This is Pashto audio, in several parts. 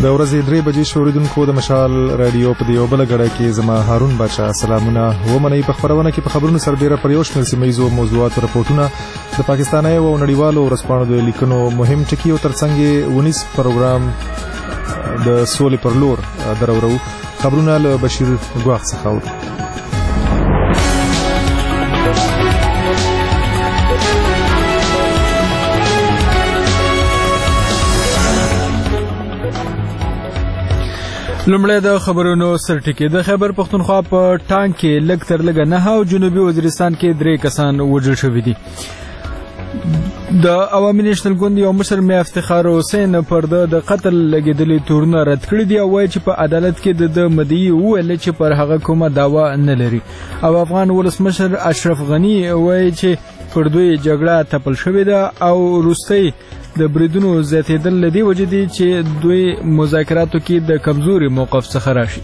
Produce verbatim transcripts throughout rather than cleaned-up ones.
د ورځې درې بجې شو اوریدونکو د مشال رادیو په یوه بله ګړه کې زما هارون باچا سلامونه ومنئ. په خپرونه کې په خبرونو سربیره پر یو شمېر سیمه ییزو موضوعاتو رپورټونه د پاکستاني او نړیوالو ورځپاڼو د لیکنو مهم ټکي او ترڅنګ یې ونیس پروګرام د سولې پر لور درورو. خبرونه له بشیر ګواښ څخه اورو. لومړی د خبرونو سرټکی. د خیبر پختونخوا په ټانک کې لږ تر لږه نهه او جنوبي وزیرستان کې درې کسان وژل شوي دي. د عوامي نیشنل ګوند یو مشر میا افتخار حسین پر د قتل لګېدلې تورونه رد کړي دي او وایي چې په عدالت کې د مدعي وویل چې پر هغه کومه دعوا نه لري. او افغان ولسمشر اشرف غني وایي چې پر دوی جګړه تپل شوې ده او وروستۍ د بریدونو زیاتېدل له دې وجې دي چې دوی مذاکراتو کې د کمزوري موقف څخه راشي.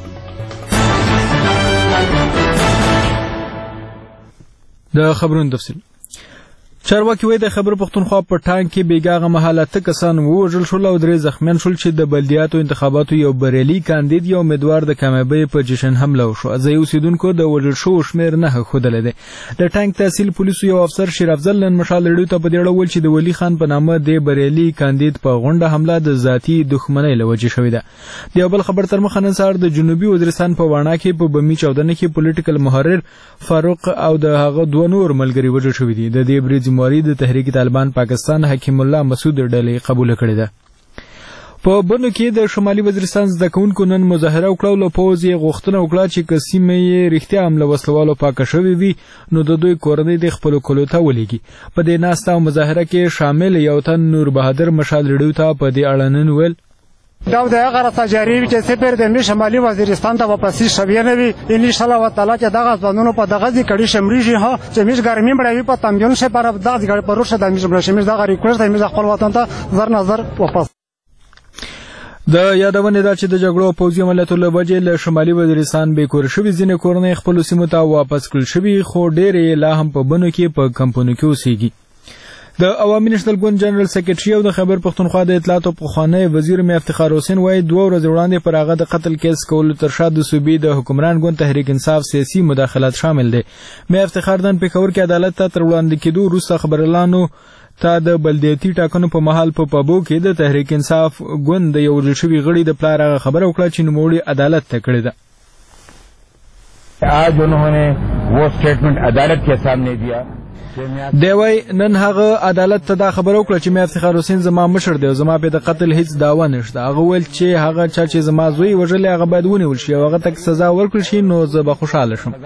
د خبرونو تفصیل. چارواکي وایي د خیبر پختونخوا په ټانک کې بیګاغه مهاله اته کسان ووژل شول او درې زخمیان شول چې د بلدیاتو انتخاباتو یو بریالي کاندید یا امیدوار د کامیابۍ په جشن حمله وشو. ځایي اوسیدونکو د وژل شوو شمېر نهه ښودلی دی. د ټانک تحصیل پولیسو یو افسر شیر افضل نن مشال رډیو ته په دې اړه وویل چې د ولی خان په نامه د بریالي کاندید په غونډه حمله د ذاتي دښمنۍ له وجې شوې ده. د یو بل خبر تر مخه نن سهار د جنوبي وزیرستان په واڼه کې په بمي چاودنه کې پولیټیکل محرر فاروق او د هغه دوه نور ملګري وژل شوي دي. د دې برید ذمہواري د تحریک طالبان پاکستان حکیم الله مسعود ډلې قبول کړې ده. په بنو کې د شمالي وزیرستان زده کوونکو نن مظاهره وکړه او پوز یې غوښتنه وکړه چې که سیمه یې رښتیا هم له وسلوالو پاکه شوې وي نو د دوی کورنۍ د خپلو کلیو ته ولیږي. په دې ناسته او مظاهره کې شامل یو تن نور بهادر مشال رډیو ته په دې اړه نن ویل دا د هغه راځي چې سپر د شمالي وزیرستان ته واپسی شوی نه وي ان شاء الله تعالی چې دغه ځوانونو په دغه ځای کړي شمريږي ها چې میش ګرمي بړوي په تامبيون شه پر دغه ځای پر روشه د میش بړ شمیر دغه ریکوست د میش خپل وطن ته زر نظر واپس. د یادونه ده چې د جګړو پوځي عملیاتو له وجې له شمالي وزیرستان بې کور شوي ځینې کورنۍ خپلو سیمو ته واپس کړل شوي خو ډېرې لا هم په بنو کې په کمپونو کې اوسېږي. د عوامي نیشنل ګوند جنرال سیکریټري او د خیبر پختونخوا د اطلاعات او پخوانی وزیر میا افتخار حسین وایي دوه ورځې وړاندې پر هغه د قتل کیس کولو تر شا د صوبې د حکمران ګوند تحریک انصاف سیاسي مداخلت شامل دی. میا افتخار نن پېښور کې عدالت ته تر وړاندې کېدو وروسته خبريالانو ته د بلدیاتي ټاکنو په مهال په پابو کې د تحریک انصاف ګوند د یو وژل شوي غړي د پلار هغه خبره وکړه چې نوموړي عدالت ته کړې ده. آج انہوں نے وہ سٹیٹمنٹ عدالت کے سامنے دیا. دی وای نن هغه عدالت ته دا خبر وکړه چې میا افتخار حسین زما مشر دی او زما په د قتل هیڅ داوا نشته. هغه ویل چې هغه چا چې زما زوی وژلی هغه باید ونیول شي او هغه ته سزا ورکړل شي نو زه به خوشحاله شم.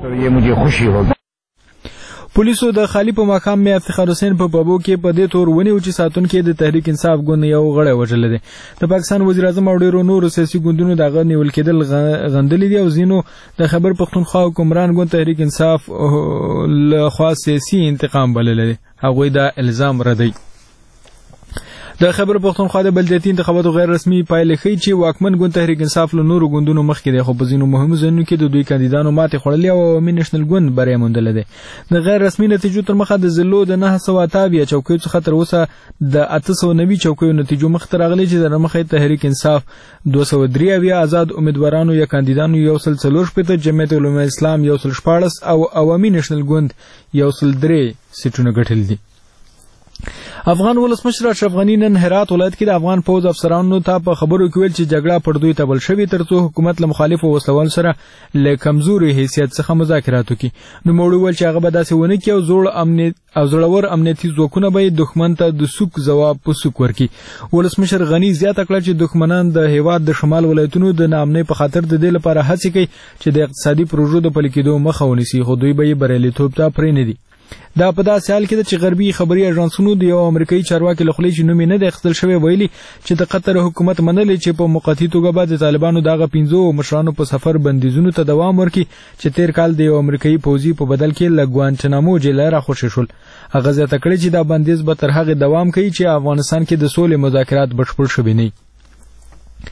پولیسو د خالی په مقام میا افتخار حسین په پابو کې په دې تور ونیو چې ساتونکي د تحریک انصاف ګوند یو غړی وژلی دی. د پاکستان وزیر اعظم او ډېرو نورو سیاسي ګوندونو د هغه نیول کېدل غندلي دي او ځینو د خیبر پختونخوا حکمران ګوند تحریک انصاف له خوا سیاسي انتقام بللی دی. هغوی دا الزام ردوي. د خیبر پختونخوا د بلدیاتي انتخاباتو غیر رسمي پایلې ښیي چې واکمن ګوند تحریک انصاف له نورو ګوندونو مخکې دی خو په ځینو مهمو ځایونو کې د دوی کاندیدانو ماتې خوړلې او عوامي نیشنل ګوند بری موندلی دی. د غیر رسمي نتیجو تر مخه د ضلعو د نهه سوه اته اویا چوکیو څخه تر اوسه د اته سوه نوي چوکیو نتیجو مخته راغلي چې د مخې تحریک انصاف دوه سوه درې اویا آزاد امیدوارانو یا کاندیدانو یو سل څلور شپېته جمعیت علماء اسلام یو سل شپاړس او عوامي نیشنل ګوند یو سل درې سیټونه ګټلي دي. افغان ولسمشر اشرف غني نن هرات ولایت کې د افغان پوځ افسرانو ته په خبرو کې ویل چې جګړه پر دوی تبل شوې ترڅو حکومت له مخالفو وسلوالو سره له کمزوري حیثیت څخه مذاکرات وکړي. نوموړي وویل چې هغه به داسې ونه کړي او زوړ امنیت او زړور امنیتي ځواکونه به دښمن ته د سوک ځواب په سوک ورکړي. ولسمشر غني زیاته کړه چې دښمنان د هیواد د شمال ولایتونو د ناامنۍ په خاطر د دې لپاره هڅې کوي چې د اقتصادي پروژو د پلي کېدو مخه ونیسي خو دوی به یې بریالیتوب ته پرېنږدي. دا په داسې حال کې ده چې غربي خبري اژانسونو د یو امریکایي چارواکي له خولې چې نوم یې نه دی اخیستل شوی ویلي چې د قطر حکومت منلی چې په موقتي توګه به د طالبانو دغه پنځو مشرانو په سفر بندیزونو ته دوام ورکړي چې تیر کال د یو امریکایي پوځي په بدل کې له ګوانټنامو جیله راخوشي شول. هغه زیاته کړې چې دا بندیز به تر هغې دوام کوي چې افغانستان کې د سولې مذاکرات بشپړ شوي نه وي.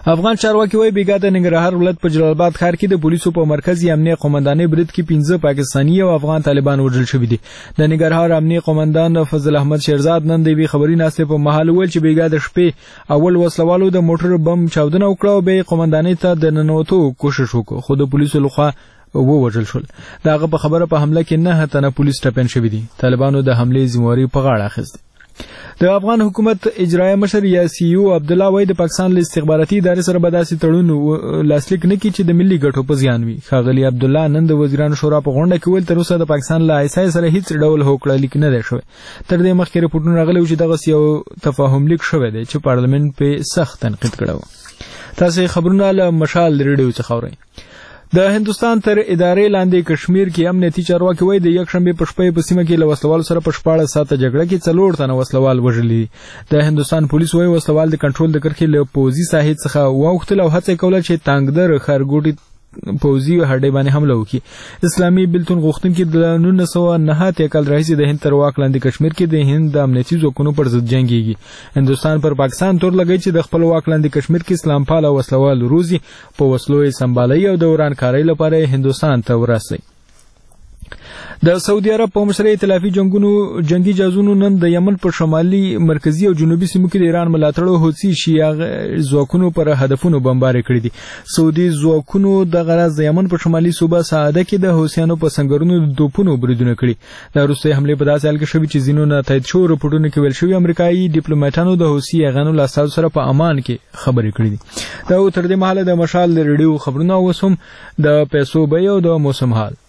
افغان چارواکي وايي بیګا د ننګرهار ولایت په جلال آباد ښار کې د پولیسو په مرکزي امنیه قومندانۍ برید کې پنځه پاکستاني او افغان طالبان وژل شوي دي. د ننګرهار امنیه قومندان فضل احمد شیرزاد نن د یوې خبري ناستې په مهال وویل چې بیګا د شپې اول وسلوالو د موټر بم چاودنه وکړه او بیا قومندانۍ ته د ننوتو کوشش وکړ خو د پولیسو لخوا ووژل شول. دغه په خبره په حمله کې نه تنه پولیس ټپین شوي دي. طالبانو د حملې ذمہواری په غاړه اخیسته. د افغان حکومت اجرایه مشر یاسیو عبدالله وای د پاکستان له استخباراتي ادارې سره به داسې تړون لاسلیک نه کړي چې د ملي ګټو په زیان وي. ښاغلي عبدالله نن د وزیرانو شورا په غونډه کې ویل تر اوسه د پاکستان له آی اس آی سره هیڅ ډول هوکړه لیک نه دی شوی. تر دې مخکې رپورټونه راغلي چې دغه یو تفاهم لیک شوی دی چې پارلمان په سخت تنقید کړی و. تاسو خبرونه له مشال ریډیو څخه اورئ. د هندستان تر ادارې لاندې کشمیر کې امنیتي چارواکي وایي د یک شنبه په شپه په سیمه کې له وسلوالو سره په شپاړس ساعته جګړه کې څلور تنه وسلوال وژلي. د هندستان پولیس وایي وسلوال د کنټرول د کرښې له پوځي ساحې څخه واوښتل او هڅه کوله چې تانګدر ښارګوټي پوځي هډې باندې حمله وکړي. اسلامي بلتون غوښتونکي د نولس سوه نهه اتیا کال راهیسې د هند تر واک لاندې کشمیر کې د هند د امنیتي ځواکونو پر ضد جنګېږي. هندوستان پر پاکستان تور لګوي چې د خپل واک لاندې کشمیر کې اسلام پال او وسلوال روزي په وسلو یې سمبالوي او د ورانکارۍ لپاره هندوستان ته ورسوي. د سعودي عرب په مشرۍ ائتلافي جنگونو جنگي جهازونو نن د یمن په شمالي مرکزي او جنوبي سیمو کې د ایران ملاتړو حوثي شیعه ځواکونو پر هدفونو بمباري کړي دي. سعودي ځواکونو د غرض د یمن په شمالي صوبه سعاده کې د حوثیانو په سنگرونو د توپونو بریدونه کړي. د روسي حمله په داسې حال کې شوې چې ځینو نه تایید شوو رپورټونو کې ویل شوي امریکایي ډیپلوماټانو د حوثي اغانو له استازو سره په امان کې خبرې کړې دي. دا تر دې مهاله د مشال ریډیو خبرونه اوس هم د پیسو بیه او د موسم حال.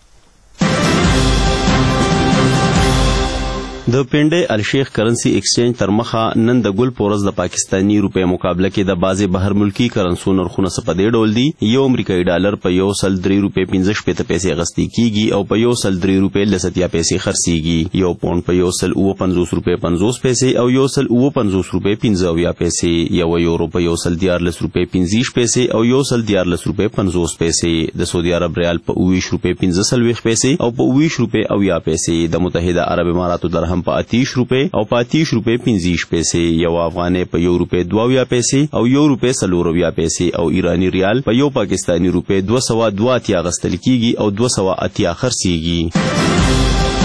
د پنډي الشیخ کرنسی ایکسچینج تر مخه نن د ګل پورز د پاکستانی روپے مقابله کې د بازي بهر ملکی کرنسو نرخونه سپدې ډول دي. یو امریکایي ډالر په یو سل درې روپے پنځه شپږ پیسې غستی کیږي او په یو سل درې روپے لسیا پیسې خرڅيږي. یو پاوند په یو سل اوه پنځوس روپے پنځوس پیسې او یو سل اوه پنځوس روپے پنځه اویا پیسې. یو یورو په یو سل دیارلس روپے پنځه پیسې او یو سل دیارلس روپے پنځوس پیسې. د سعودي عرب ریال په اوویش روپے پنځه سلويخ پیسې او په اوویش روپے اویا پیسې. د متحده عرب اماراتو درهم په اتیش روپے او په اتیش روپے پنځه پیسې. یو افغانۍ په یو روپے دوه پیسې او یو روپے څلور پیسې او ایرانی ریال په یو پاکستانی روپے دوه سوه دوه اتیا غستل کیږي او دوه سوه اتیا خرڅيږي.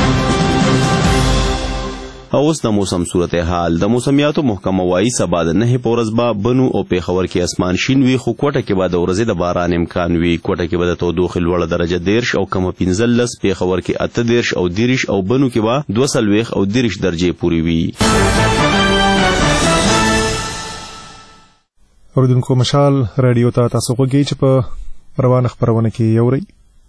اوس د موسم صورتحال. د موسمیاتو محکمه وايي سبا د نه پورز با بنو او پیښور کې اسمان شین وي خو کوټه کې به د ورځې د باران امکان وي. کوټه کې به د تودوخې لوړه درجه دیرش او کمه پنځلس، پیښور کې اته دیرش او دیرش او بنو کې به دوه څلوېښت او دیرش درجې پورې وي. اوریدونکو مشال رادیو ته تاسو غوږی چې په روانه خبرونه کې یوري.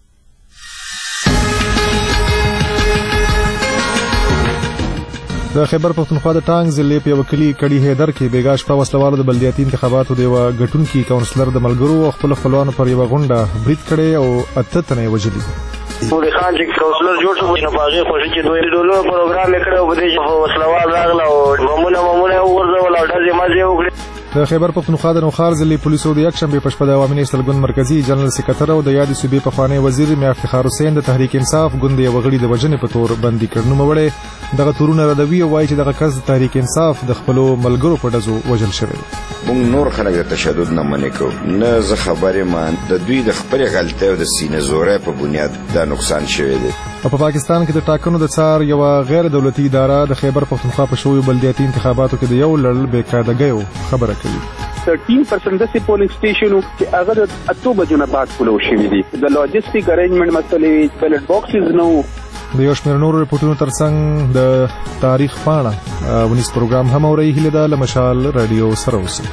د خیبر پختونخوا د ټانګ ضلع په یو کلی کړي هیدر کې بیګا شپه وسلوالو د بلدیاتي انتخاباتو د یو غټونکي کونسلر د ملګرو او خپل خپلوانو پر یو غونډه برید کړي او اته تنه وژلي. نور خان چې کونسلر جوړ شو نو پاغه خوشي چې دوی ډولو پروګرام کړو په دې چې وسلوال راغله او ممونه ممونه ورځول او داسې مازه وکړي. د خیبر پختونخوا د نوخار ضلع پولیسو د یک شنبه په شپه د عوامي نېشنل ګوند مرکزی جنرال سکرټر او د یادې صوبې پخوانی وزیر میا افتخار حسین د تحریک انصاف ګوند یو غړي د وژنې په تور بندي کړنو موړې دغه تورونه ردوي او وایي چې دغه کس د تحریک انصاف د خپل ملګرو په ډزو وژل شوی. موږ نور خلک د تشدد نه منې کوو نه زه خبرې مان د دوی د خپل غلطۍ او د سینې زورۍ په بنیاد دا نقصان شوی دی. په پاکستان کې د ټاکنو د څار یو غیر دولتي اداره د خیبر پختونخوا په شویو بلدیاتي انتخاباتو کې د یو لړل بېقاعدګیو خبره کوي. thirteen percent د پولینګ سټیشنو چې هغه د اتو بجو نه بعد کولو شوی دي. د لاجستیک ارینجمنت مسلې بیلټ باکسز نو د یو شمېر نورو رپورټونو ترڅنګ د تاریخ پاڼه ونیس پروګرام هم اوري. هیله ده له مشال رادیو سره اوسئ.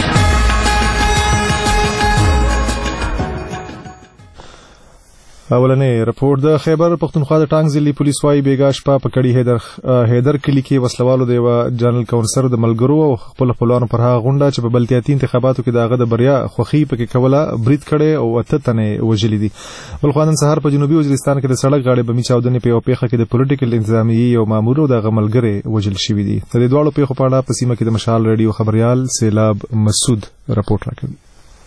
اولنې رپورټ د خیبر پختونخوا د ټانګ ضلع پولیس وايي بیګا شپه په کړي هیدر هیدر کلی کې وسلوالو د یو جنرال کونسلر د ملګرو او خپل خپلوانو پر هغه غونډه چې په بلدیاتي انتخاباتو کې دغه د بریا خوخي پکې کوله برید کړي او اته تنه وژلي دي. بل خو نن سهار په جنوبي وزیرستان کې د سړک غاړې بمي چاودنې په یو پیښه کې د پولیټیکل انتظامیي او مامور او د غملګری وژل شوی دي. د دې ډول پیښو په اړه په سیمه کې د مشال رادیو خبريال سیلاب مسعود رپورټ راکوي.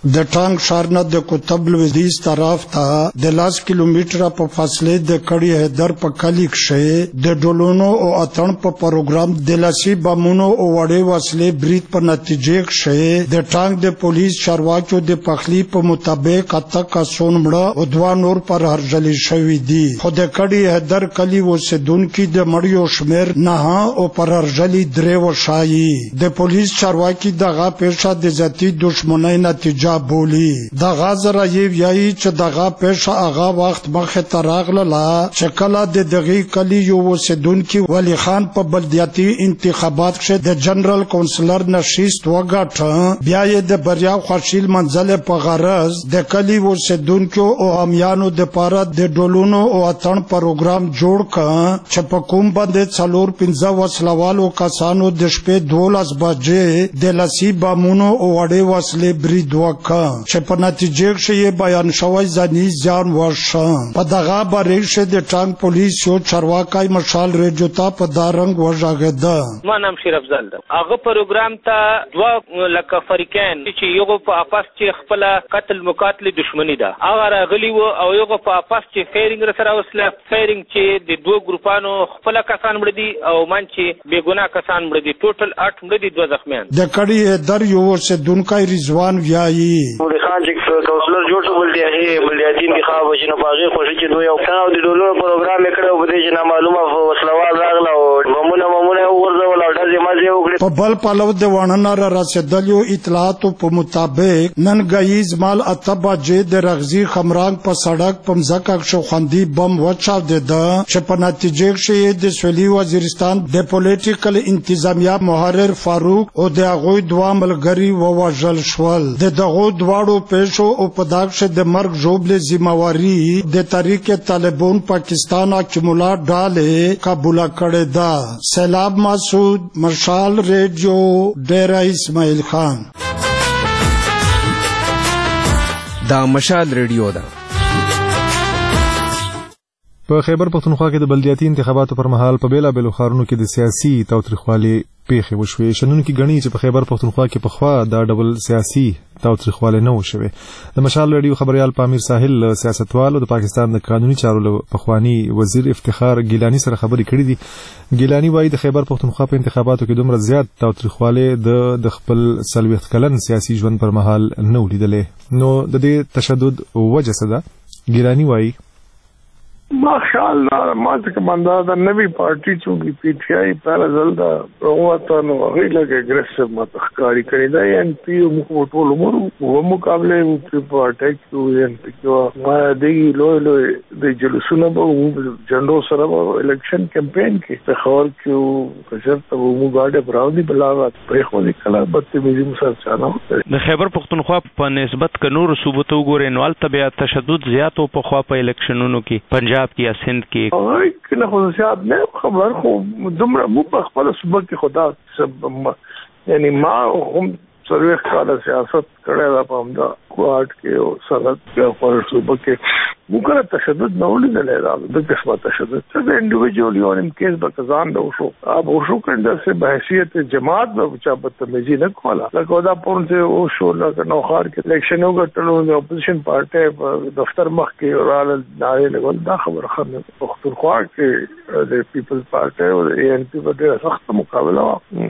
د ټانک ښار نه د کوتب لویدیځ طرف ته د لاس کیلومتره په فاصله د کړي هدر په کلی کې د ډولونو او اتن په پروګرام د لاسي بمونو او وړې وسلې برید په نتیجه کې د ټانک د پولیس چارواکو د پخلی په مطابق اته کسان مړه او دوه نور پر هرجلی شوي دي. خو د کړي هدر کلی اوسیدونکو د مړیو شمیر نه او پر هرجلی درې وشایي. د پولیس چارواکي دغه پیښه د ذاتي دښمنۍ نتیجه بولی. دغه ذرایع وایي چې دغه پیښه هغه وخت مخه ته راغله چې کله د دغه کلی یو اوسیدونکو ولی خان په بلدیاتي انتخابات کې د جنرال کونسلر نشست وګټه، بیا یې د بریا خوشیل منزل په غرض د کلی اوسیدونکو او امیانو د پاره د ډولونو او اتن پروګرام جوړ کړ چې په کوم باندې څلور پنځه وسلوالو کسانو د شپې دولس بجې د لاسي بمونو او وړې وسلې برید وکړ چې په نتیجه کې بیان شوی ځاني ځان وشه. په دغه باره کې د ټانک پولیس یو چارواکي مشال ریډیو ته په دارنګ وژغېده. ما نام شیر افضل ده. هغه پروګرام ته دوه لکه فریقین چې یو په اپاس چې خپل قتل مقاتل دښمنی ده هغه راغلی وو او یو په اپاس چې فایرینګ سره وسله فایرینګ چې د دوه ګروپانو خپل کسان مړ دي او من چې بے ګناه کسان مړ دي. ټوټل اټ مړ دي، دوه زخمیان. د کړي در یو اوسیدونکی رضوان وایي مولوی خان چې کونسلر جوړ شو ولدي هغه بلدیاتي انتخاب چې نه پاغي خوشي چې دوی یو څنګه د ډولونو پروګرام کړو په دې چې نامعلومه وسلوال راغله او ممونه ممونه ورځول او داسې مازه وکړي. په بل پلو د وانه را رسیدلو اطلاعات په مطابق نن غیز مال اتبا چې د رغزي خمرانګ په سړک په مزکه شو خندي بم وچاو ده چې په نتیجه کې د سویلي وزیرستان د پولیټیکل انتظامیه محرر فاروق او د هغه دوه ملګری ووژل شول. د دغه دواړو پیښو او په داغه د مرګ جوړبل ذمہواری د تحریک طالبان پاکستان اکمولا ډاله قبول کړی ده. سیلاب مسعود، مشال ریډیو، ډیرا اسماعیل خان. دا مشال ریډیو ده. په خیبر پختونخوا کې د بلدیاتي انتخاباتو پر مهال په بیلا بیلو ښارونو کې د سیاسي تاوتریخوالي پیښې وشوې. شنونکي ګڼي چې په خیبر پختونخوا کې پخوا دا ډول سیاسي تاوتریخوالی نه و شوی. د مشال ریډیو خبريال پامیر ساحل سیاستوال او د پاکستان د قانوني چارو پخوانی وزیر افتخار ګیلانی سره خبرې کړې دي. ګیلانی وایي د خیبر پختونخوا په انتخاباتو کې دومره زیات تاوتریخوالی د د خپل څلوېښت کلن سیاسي ژوند پر مهال نه ولیدلې. نو د دې تشدد وجه څه ده؟ ګیلانی وایي माशाअल्लाह मां के बंदा दा नवी पार्टी चूंकि पीटीआई पहला जल्दा रोता नो गइला के एग्रेसिव मत खकारी करिदा एनपी मुखो टोल उमर वो मुकाबले पे अटैक टू एनपी को मा देगी लो लो दे जलसुना बो झंडो सर इलेक्शन कैंपेन के तखौर क्यों कजर तो वो गाड़े ब्राउनी बलावत पे खो निकला बदतमीजी मुसर चाना د خیبر پختونخوا په نسبت ک نور صوبته وګورئ نو البته تشدد زیات او په خوا په الیکشنونو کې پنجاب کی یا سندھ کی اوه کنه خصوصیات نه خبر خو دومره مو په خپل صوبه کې خدا سب یعنی ما هم سرویخ کاله سیاست کړه دا په همدا کوارټ کې او سرحد په خپل صوبه کې مو کړه تشدد نه ولې نه راځي د قسمه تشدد چې انډیویډوال یو ان کیس به کزان دا شو اب شو کنده سے بحیثیت جماعت به چا بدتمیزی نه کوله لکه دا پون سے او شو لکه نوخار کې الیکشن وګټلو د اپوزیشن پارټي دفتر مخ کې ورال نارې لګول دا خبر خبره پختونخوا کې د پیپلز پارټي او اے ان پی په ډېر سخت مقابله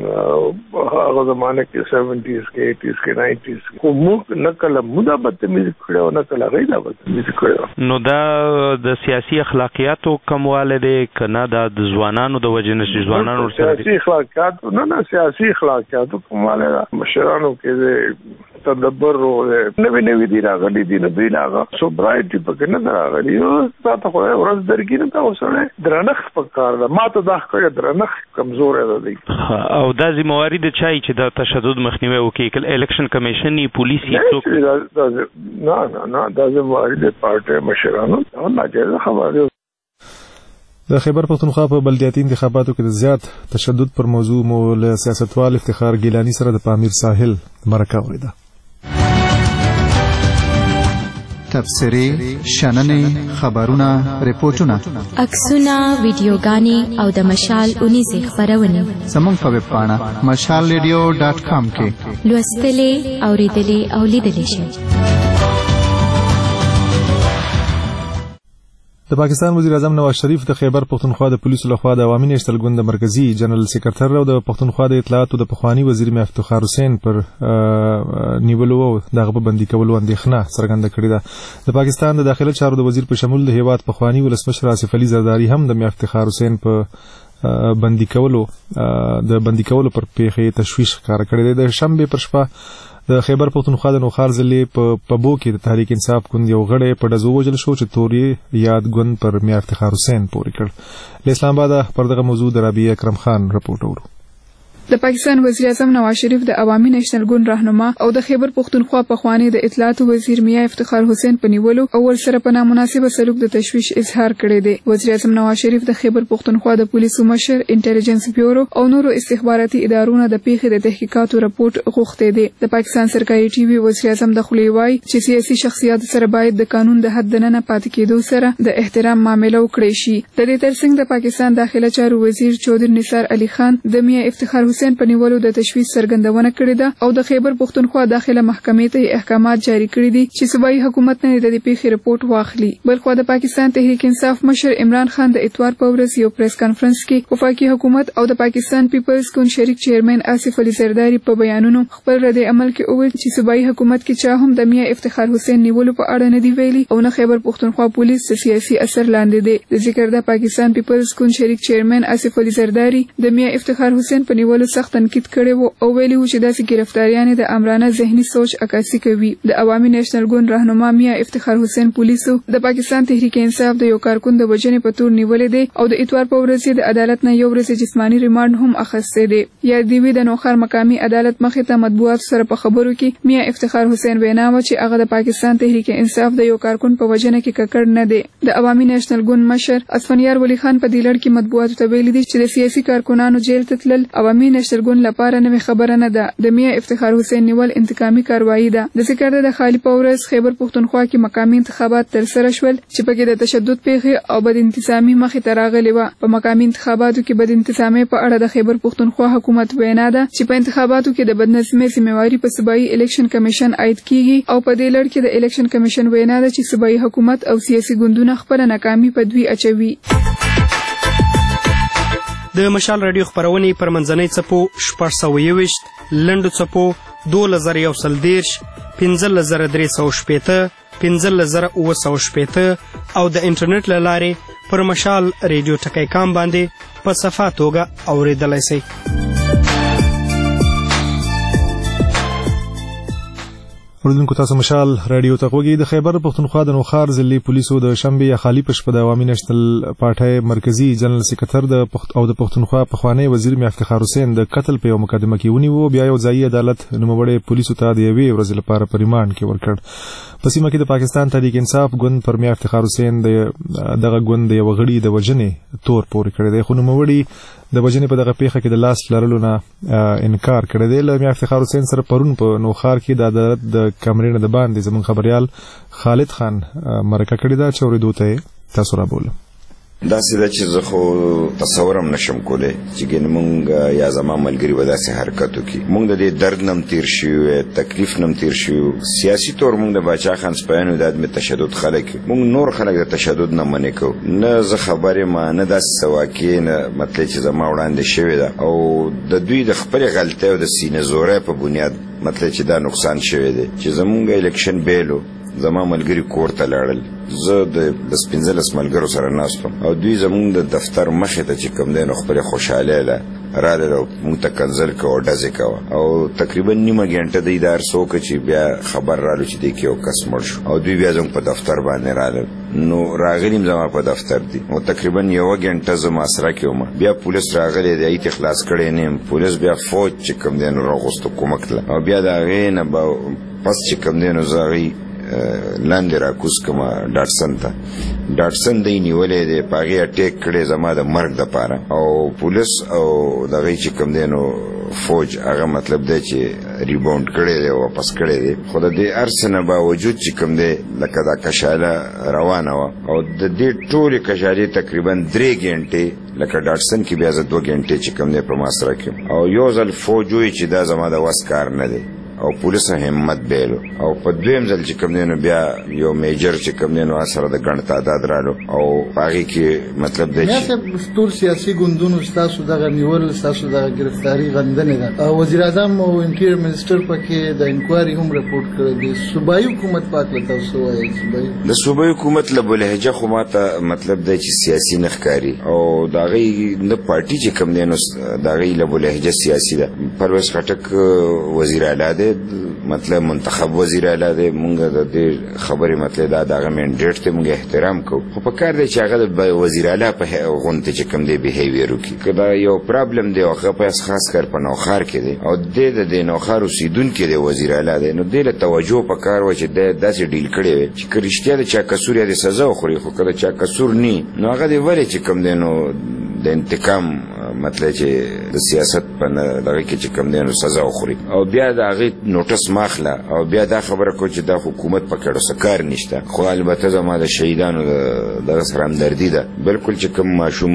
هغه زمانه کې سیونټیز کې ایټیز کې ناینټیز کې مو نکله مودا بدتمیزی کړو نکله غیلا بدتمیزی کړو. نو دا د سیاسي اخلاقیاتو کمواله دي کنه دا د ځوانانو د وجه نشي ځوانانو سیاسي اخلاقیات نه نه سیاسي اخلاقیاتو کمواله مشرانو کې تدبر او نوې نوې دي راغلي دي نه دی لاغه سوبرایټي په نه راغلي او تاسو خو ورځ درګینه تاسو نه درنخ په کار ده ماته دا ښکاره درنخ کمزور دی او دا ذمہواری د چای چې د تشدد مخنیوي وکړي کله الیکشن کمیشن ني پولیس یې څوک نه نه نه دا ذمہواری د پارټي مشرانو او ناجایز خبره. د خیبر پختونخوا په بلدیاتي انتخاباتو کې د زیات تشدد پر موضوع مو له سیاستوال افتخار ګیلانی سره د پامیر ساحل مرکه وریده. تبصرې شننې خبرونه ریپورتونه عکسونه ویډیوګانې او د مشال اونیزې خپرونې زموږ په ویب پاڼه مشال ریډیو ډاټ کام کې لوستلې اوریدلې او لیدلې شئ. د پاکستان وزیر اعظم نواز شریف د خیبر پختونخوا د پولیسو لخوا د عوامي نېشنل ګوند د مرکزی جنرال سکرټر او د پختونخوا د اطلاعات او د پخوانی وزیر میا افتخار حسین پر نیولو او دغه په بندي کولو اندېښنه څرګنده کړې ده. د پاکستان د داخله چارو د وزیر په شمول د هیواد پخوانی ولسمشر آصف علي زرداری هم د میا افتخار حسین په بندي کولو د بندي کولو پر پیښې تشویش ښکاره کړی دی. د شنبې پر شپه د خیبر پختونخوا د نوخار ضلع په پبو کې د تحریک انصاف ګوند یو غړی په ډزو وژل شو چې تورې یاد ګوند پر میا افتخار حسین پورې کړ. له اسلام آباد پر دغه موضوع د رابعه اکرم خان رپورټ اورو. د پاکستان وزیر اعظم نواز شریف د عوامي نېشنل ګوند راهنما او د خیبر پختونخوا پخوانی د اطلاعات وزیر میا افتخار حسین په نیولو او ورسره په نامناسبه سلوک د تشویش اظهار کړی دی. وزیر اعظم نواز شریف د خیبر پختونخوا د پولیسو مشر، انټيليجنس بیورو او نورو استخباراتي ادارونو د پیښې د تحقیقاتو رپورټ غوښتی دی. د پاکستان سرکاري ټي وي وزیر اعظم د خولې وایي چې سیاسي شخصیت سره باید د قانون د حد نه پاتې کېدو سره د احترام معامله وکړي شي. د دې ترڅنګ د پاکستان داخله چارو وزیر چودري نثار علي خان د میا افتخار حسین په نیولو د تشویش څرګندونه کړې ده او د خیبر پختونخوا داخله محکمې ته احکامات جاری کړي دي چې صوبایي حکومت نه د دې پیښې رپورټ واخلي. بلخو د پاکستان تحریک انصاف مشر عمران خان د اتوار په ورځ یو پریس کانفرنس کې وفاقي حکومت او د پاکستان پیپلز ګوند شریک چیرمن آصف علي زرداری په بیانونو خپل رد عمل کې وویل چې صوبایي حکومت کې چا هم د میا افتخار حسین نیولو په اړه نه دی ویلي او نه خیبر پختونخوا پولیس سیاسي اثر لاندې دی. د ذکر د پاکستان پیپلز ګوند شریک چیرمن آصف علي زرداری د میا افتخار حسین په نیولو سخت تنقید کړی وو او ویلي و چې داسې ګرفتاریانې د امرانه ذهني سوچ عکاسي کوي. د عوامي نېشنل ګوند راهنما میا افتخار حسین پولیسو د پاکستان تحریک انصاف د یو کارکون د وژنې په تور نیولې دی او د اتوار په ورځ د عدالت نه یو ورځ جسمانی ریمانډ هم اخیستی دی. یا دی وی د نوخار مقامی عدالت مخې ته مطبوعات سره په خبرو کې میا افتخار حسین وینا و چې هغه د پاکستان تحریک انصاف د یو کارکون په وژنه کې ککړ نه دی. د عوامي نېشنل ګوند مشر اسفندیار ولی خان په دې لړ کې مطبوعات ته ویلي دي چې د سیاسي کارکونانو جیل ته تلل عوامي نېشنل ګوند لپاره نوې خبره نه ده. د میا افتخار حسین نیول انتقامي کاروایی ده. د ذکر د خالی پورس خیبر پختونخوا کې مقامی انتخابات تر سره شول چې پکې د تشدد پیښې او بد انتظامی مخې ته راغلي و. په مقامی انتخاباتو کې بد انتظامی په اړه د خیبر پختونخوا حکومت وینا ده چې په انتخاباتو کې د بدنظمۍ ذمہواری په صوبایي الیکشن کمیشن عاید کیږي او په دې لړ کې د الیکشن کمیشن وینا ده چې صوبایي حکومت او سیاسي ګوندونه خپل ناکامي په دوی اچوي. د مشال رادیو خبرونه پر منځنۍ څپو شپږ سوه یوویشت، لنډو څپو دولس زره یو سل دېرش، پنځلس زره درې سوه شپېته، پنځلس زره اووه سوه شپېته او د انټرنیټ له لارې پر مشال رادیو ټکی کام باندې په صفا توګه اورېدلی شئ. اوریدونکو تاسو مشال رادیو ته غوږی. د خیبر پختونخوا د نوخار ضلع پولیسو د شنبې یا خالی په شپه د عوامي نېشنل پارټۍ مرکزی جنرال سکرټر د پخت او د پختونخوا پخوانی وزیر میا افتخار حسین د قتل په یو مقدمه کې ونیو. بیا یو ځایي عدالت نوموړی پولیسو ته د یوې ورځې لپاره په ریمانډ کې ورکړ. په سیمه کې د پاکستان تحریک انصاف ګوند پر میا افتخار حسین د دغه ګوند د یو غړي د وژنې تور پورې کړی دی، خو نوموړي د وژنې په دغه پیښه کې د لاس لرلو نه انکار کړی دی. له میا افتخار حسین سره پرون په نوخار کې د عدالت د کمرې نه د باندې زموږ خبريال خالد خان مرکه کړې ده چې اورېدو ته تاسو را بولم. داسې ده چې زه خو تصور هم نشم کولی چې ګینې مونږ یا زما ملګري به داسې حرکت وکړي. مونږ د دې درد نه هم تېر شوي، تکلیف نه هم تېر شوي. سیاسي طور مونږ د باچا خان سپیانو د عدم تشدد خلک مونږ نور خلک د تشدد نه منې کوو. نه زه خبر یم نه داسې څه واقع نه مطلب چې زما وړاندې شوې ده او د دوی د خپلې غلطۍ او د سینې زورۍ په بنیاد مطلب چې دا نقصان شوی دی چې زمونږ الیکشن بیلو زما ملګري کور ته لاړل. زه د پنځلس ملګرو سره ناست وم او دوی زمونږ د دفتر مخې ته چې کوم دی نو خپلې خوشحالۍ له راغلل او مونږ ته کنځل کوه او ډزې کوه او تقریبا نیمه ګنټه دوی دا هر څه وکړه چې بیا خبر رالو چې دی کې یو کس مړ شو او دوی بیا زموږ په دفتر باندې راغلل. نو راغلیم زما په دفتر دي او تقریبا یوه ګنټه زه محاصره کې وم. بیا پولیس راغلی دی، ایت خلاص کړی نه یم. پولیس بیا فوج چې کوم دی نو راغوستو کومک له او بیا د هغې نه به پس چې کوم دی نو زه هغې لاندې راکوس کما ډاټسن ته ډاټسن دی نیولې دی پاغي اٹیک کړي زما د مرګ د پاره او پولیس او دغه چې کوم دی نو فوج هغه مطلب دی چې ریباوند کړي دی واپس کړي دی خو د دې ارسنه باوجود چې کوم دی لکه دا کشاله روانه و او د دې ټولې کشالې تقریبا درې غنټې لکه ډاټسن کې بیا زه دوه غنټې چې کوم دی په ما سره کې او یو ځل فوج وی چې دا زما د وس کار نه دی او پولیس همت بیلو او په دویم ځل چې کوم دی نو بیا یو میجر چې کوم دی نو سره د ګڼ تعداد رالو او هغې کې مطلب دی چې ټول سیاسي ګوندونو ستاسو دغه نیول ستاسو دغه ګرفتاري غندنې ده وزیر اعظم او انټیریر منسټر پکې د انکوایري هم رپورټ کړی دی صوبایي حکومت پاک له تاسو وایي د صوبایي حکومت له بلهجه خو ماته مطلب دی چې سیاسي نه ښکاري او د هغې نه پارټي چې کوم دی نو د هغې له بلهجه سیاسي ده پرویز خټک وزیر اعلی دی مطلب منتخب وزیر اعلی دی مونږ د دې خبرې مطلب دا دغه منډیټ ته مونږ احترام کوو خو په کار دی چې هغه د وزیر اعلی په غونډه چې کوم دی بیهیویر وکړي که دا یو پرابلم دی او هغه په خاص کار په نوښار کې دی او دی د دې نوښار اوسېدونکی دی وزیر اعلی دی نو دې له توجه په کار وه چې دی داسې ډیل کړی وی چې که رښتیا د چا قصور یا د سزا وخوري خو که د چا قصور نی نو هغه دی ولې چې کوم دی نو د انتقام مطلب چې د سیاست په دغه کې چې کوم دی نو سزا وخوري او بیا د هغې نوټس ماخله او بیا دا خبره کو چې دا حکومت په کړو څه کار نشته خو البته زما د شهیدانو دغه سره همدردي ده بلکل چې کوم ماشوم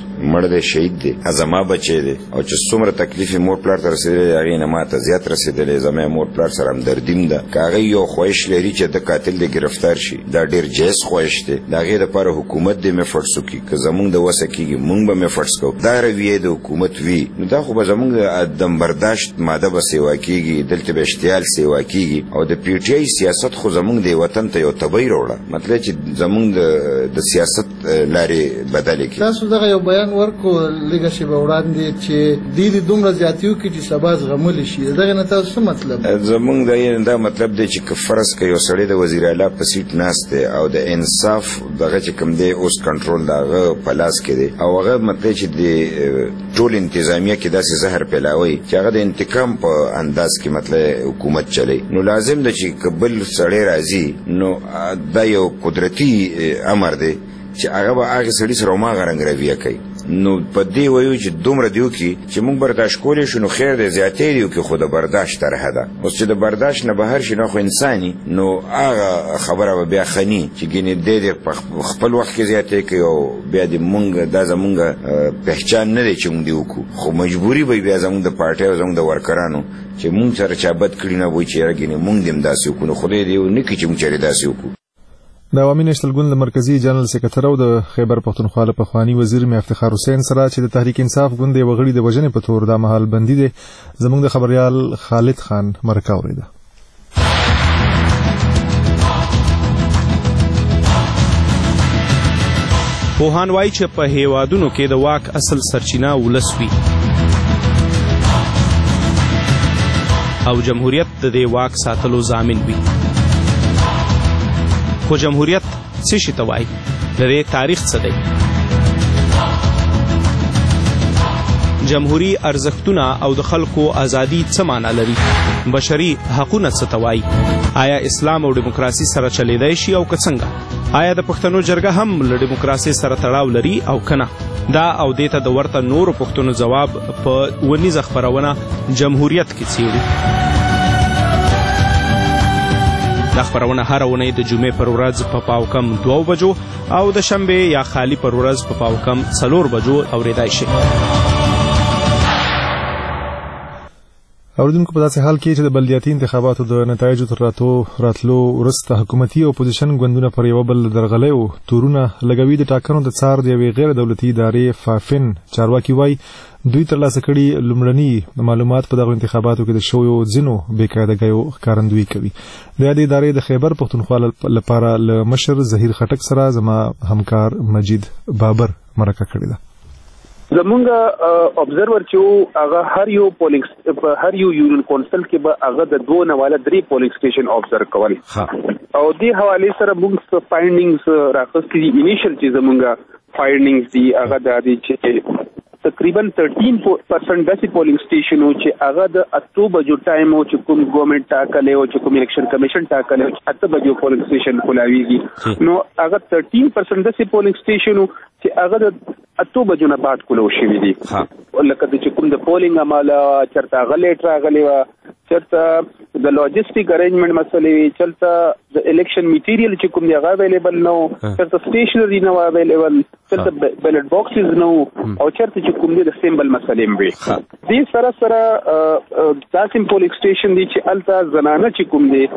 مړ دی شهید دی زما بچی دی او چې څومره تکلیف یې مور پلار ته رسېدلی د هغې نه ماته زیات رسېدلی زما مور پلار سره همدردي م ده که هغې یو خواهش لري چې د قاتل دی ګرفتار شي دا ډېر جایز خواهش دی د هغې دپاره حکومت دی میفرض وکړي که زمونږ د وسه کېږي مونږ به میفرض کوو دا رویې د حکومت وي نو دا خو به زمونږ د عدم برداشت ماده به سیوا کېږي دلته به اشتعال سیوا کېږي او د پی ټي آی سیاست خو زمونږ د وطن ته یو تبۍ راوړه مطلب چې زمونږ د سیاست لارې بدلې کړي تاسو دغه یو بیان ورکو لږه شېبه وړاندې چې دوی دې دومره زیاتي وکړي چې سبا زغملی شي د دغې نه تاسو څه مطلب زمونږ دا مطلب دی چې که فرض که یو سړی د وزیر اعلی په سیټ ناست دی او د انصاف دغه چې کوم دی اوس کنټرول د هغه په لاس کې دی او هغه مطلب چې د ټول انتظامیه کې داسې زهر پیلاوي چې هغه د انتقام په انداز کې مطلب حکومت چلی نو لازم ده چې که بل سړی راځي نو دا یو قدرتي امر دی چې هغه به هغې سړي سره هماغه رنګ رویه کوي نو په دې وایو چې دومره دې وکړي چې موږ برداشت کولی شو نو خیر دی زیاتې دې وکړي خو د برداشت طرحه ده اوس چې د برداشت نه بهر شي نو خو انساني نو هغه خبره به بیا ښه ني چې ګینې دې دې په خپل وخت کې زیاتې کوي او بیا دې مونږ دا زمونږ پهچان نه دی چې مونږ دې وکړو خو مجبوري به بیا زمونږ د پارټۍ او زمونږ د ورکرانو چې مونږ سره چا بد کړي نه وایي چې یاره ګینې مونږ دې هم داسې وکړو نو خدای دې ونه کړي چې مونږ چېرې داسې وکړو د عوامي نېشنل ګوند د مرکزي جنرال سکرټر او د خیبر پښتونخوا له پخواني وزیر میا افتخار حسین سره چې د تحریک انصاف ګوند یو غړي د وژنې په تور د مهال بندي دي زموږ د خبريال خالد خان مرکه اوریده پوهان وایي چې په هیوادونو کې د واک اصل سرچینه ولس وي او جمهوریت د دې واک ساتلو ضامن وي خو جمهوریت څه شي ته وایي د دې تاریخ څه دی جمهوری ارزښتونه او د خلکو ازادي څه معنا لري بشري حقونه څه ته وایي آیا اسلام او دیموکراسي سره چلیدای شي او که څنګه آیا د پښتنو جرګه هم له دیموکراسي سره تړاو لري او کنه دا او دې ته د ورته نورو پښتنو ځواب په ونیزه خپرونه جمهوریت کې څیړو دا خبرونه هر اونۍ د جمعې پر ورځ په پاو کم دوه بجو او د شنبې یا خالی پر ورځ په پاو کم څلور بجو اوریدای شي اوریدونکو په داسې حال کې چې د بلدیاتي انتخاباتو د نتایجو تر راتلو راتلو وروسته حکومتي او اپوزیشن ګوندونه پر یو بل درغلیو تورونه لګوي د ټاکنو د څار د یوې غیر دولتي ادارې فافن چارواکي وایي دوی ترلاسه کړي لومړني معلومات په دغه انتخاباتو کې د شویو ځینو بېقاعدګیو ښکارندویي کوي د یادې ادارې د خیبر پښتونخوا لپاره له مشر ظهیر خټک سره زما همکار مجید بابر مرکه کړې ده زمونږ ابزرور چې هغه هر یو پولینګ په هر یو یونین کونسل کې به هغه د دوه نواله درې پولینګ سټیشن ابزرو کول او دې حواله سره موږ فایندینګز راخستې دي انیشل چې زمونږ فایندینګز دي هغه د دې چې تقریبا ترټین پرسنټ داسې پولینګ سټیشن و چې هغه د اتو بجو ټایم و چې کوم ګورنمنت ټاکلی و چې کوم الیکشن کمیشن ټاکلی و چې اته بجو پولینګ سټیشن کولاویږي نو هغه ترټین پرسنټ داسې پولینګ سټیشن و چې هغه د اتو بجو نه بعد کولو شوي دي لکه د چې کوم د پولینګ عمله چېرته هغه لیټ راغلی وه چېرته د لاجسټیک ارینجمنټ مسلې وي چېرته د الیکشن میټیریل چې کوم دی هغه اویلیبل نه و چېرته سټیشنري نه وه اویلیبل چېرته بیلټ باکسز نه وو او چېرته چې کوم دی د سیمبل مسلې هم وي دې سره سره داسې پولینګ سټیشن دی چې هلته زنانه چې کوم دی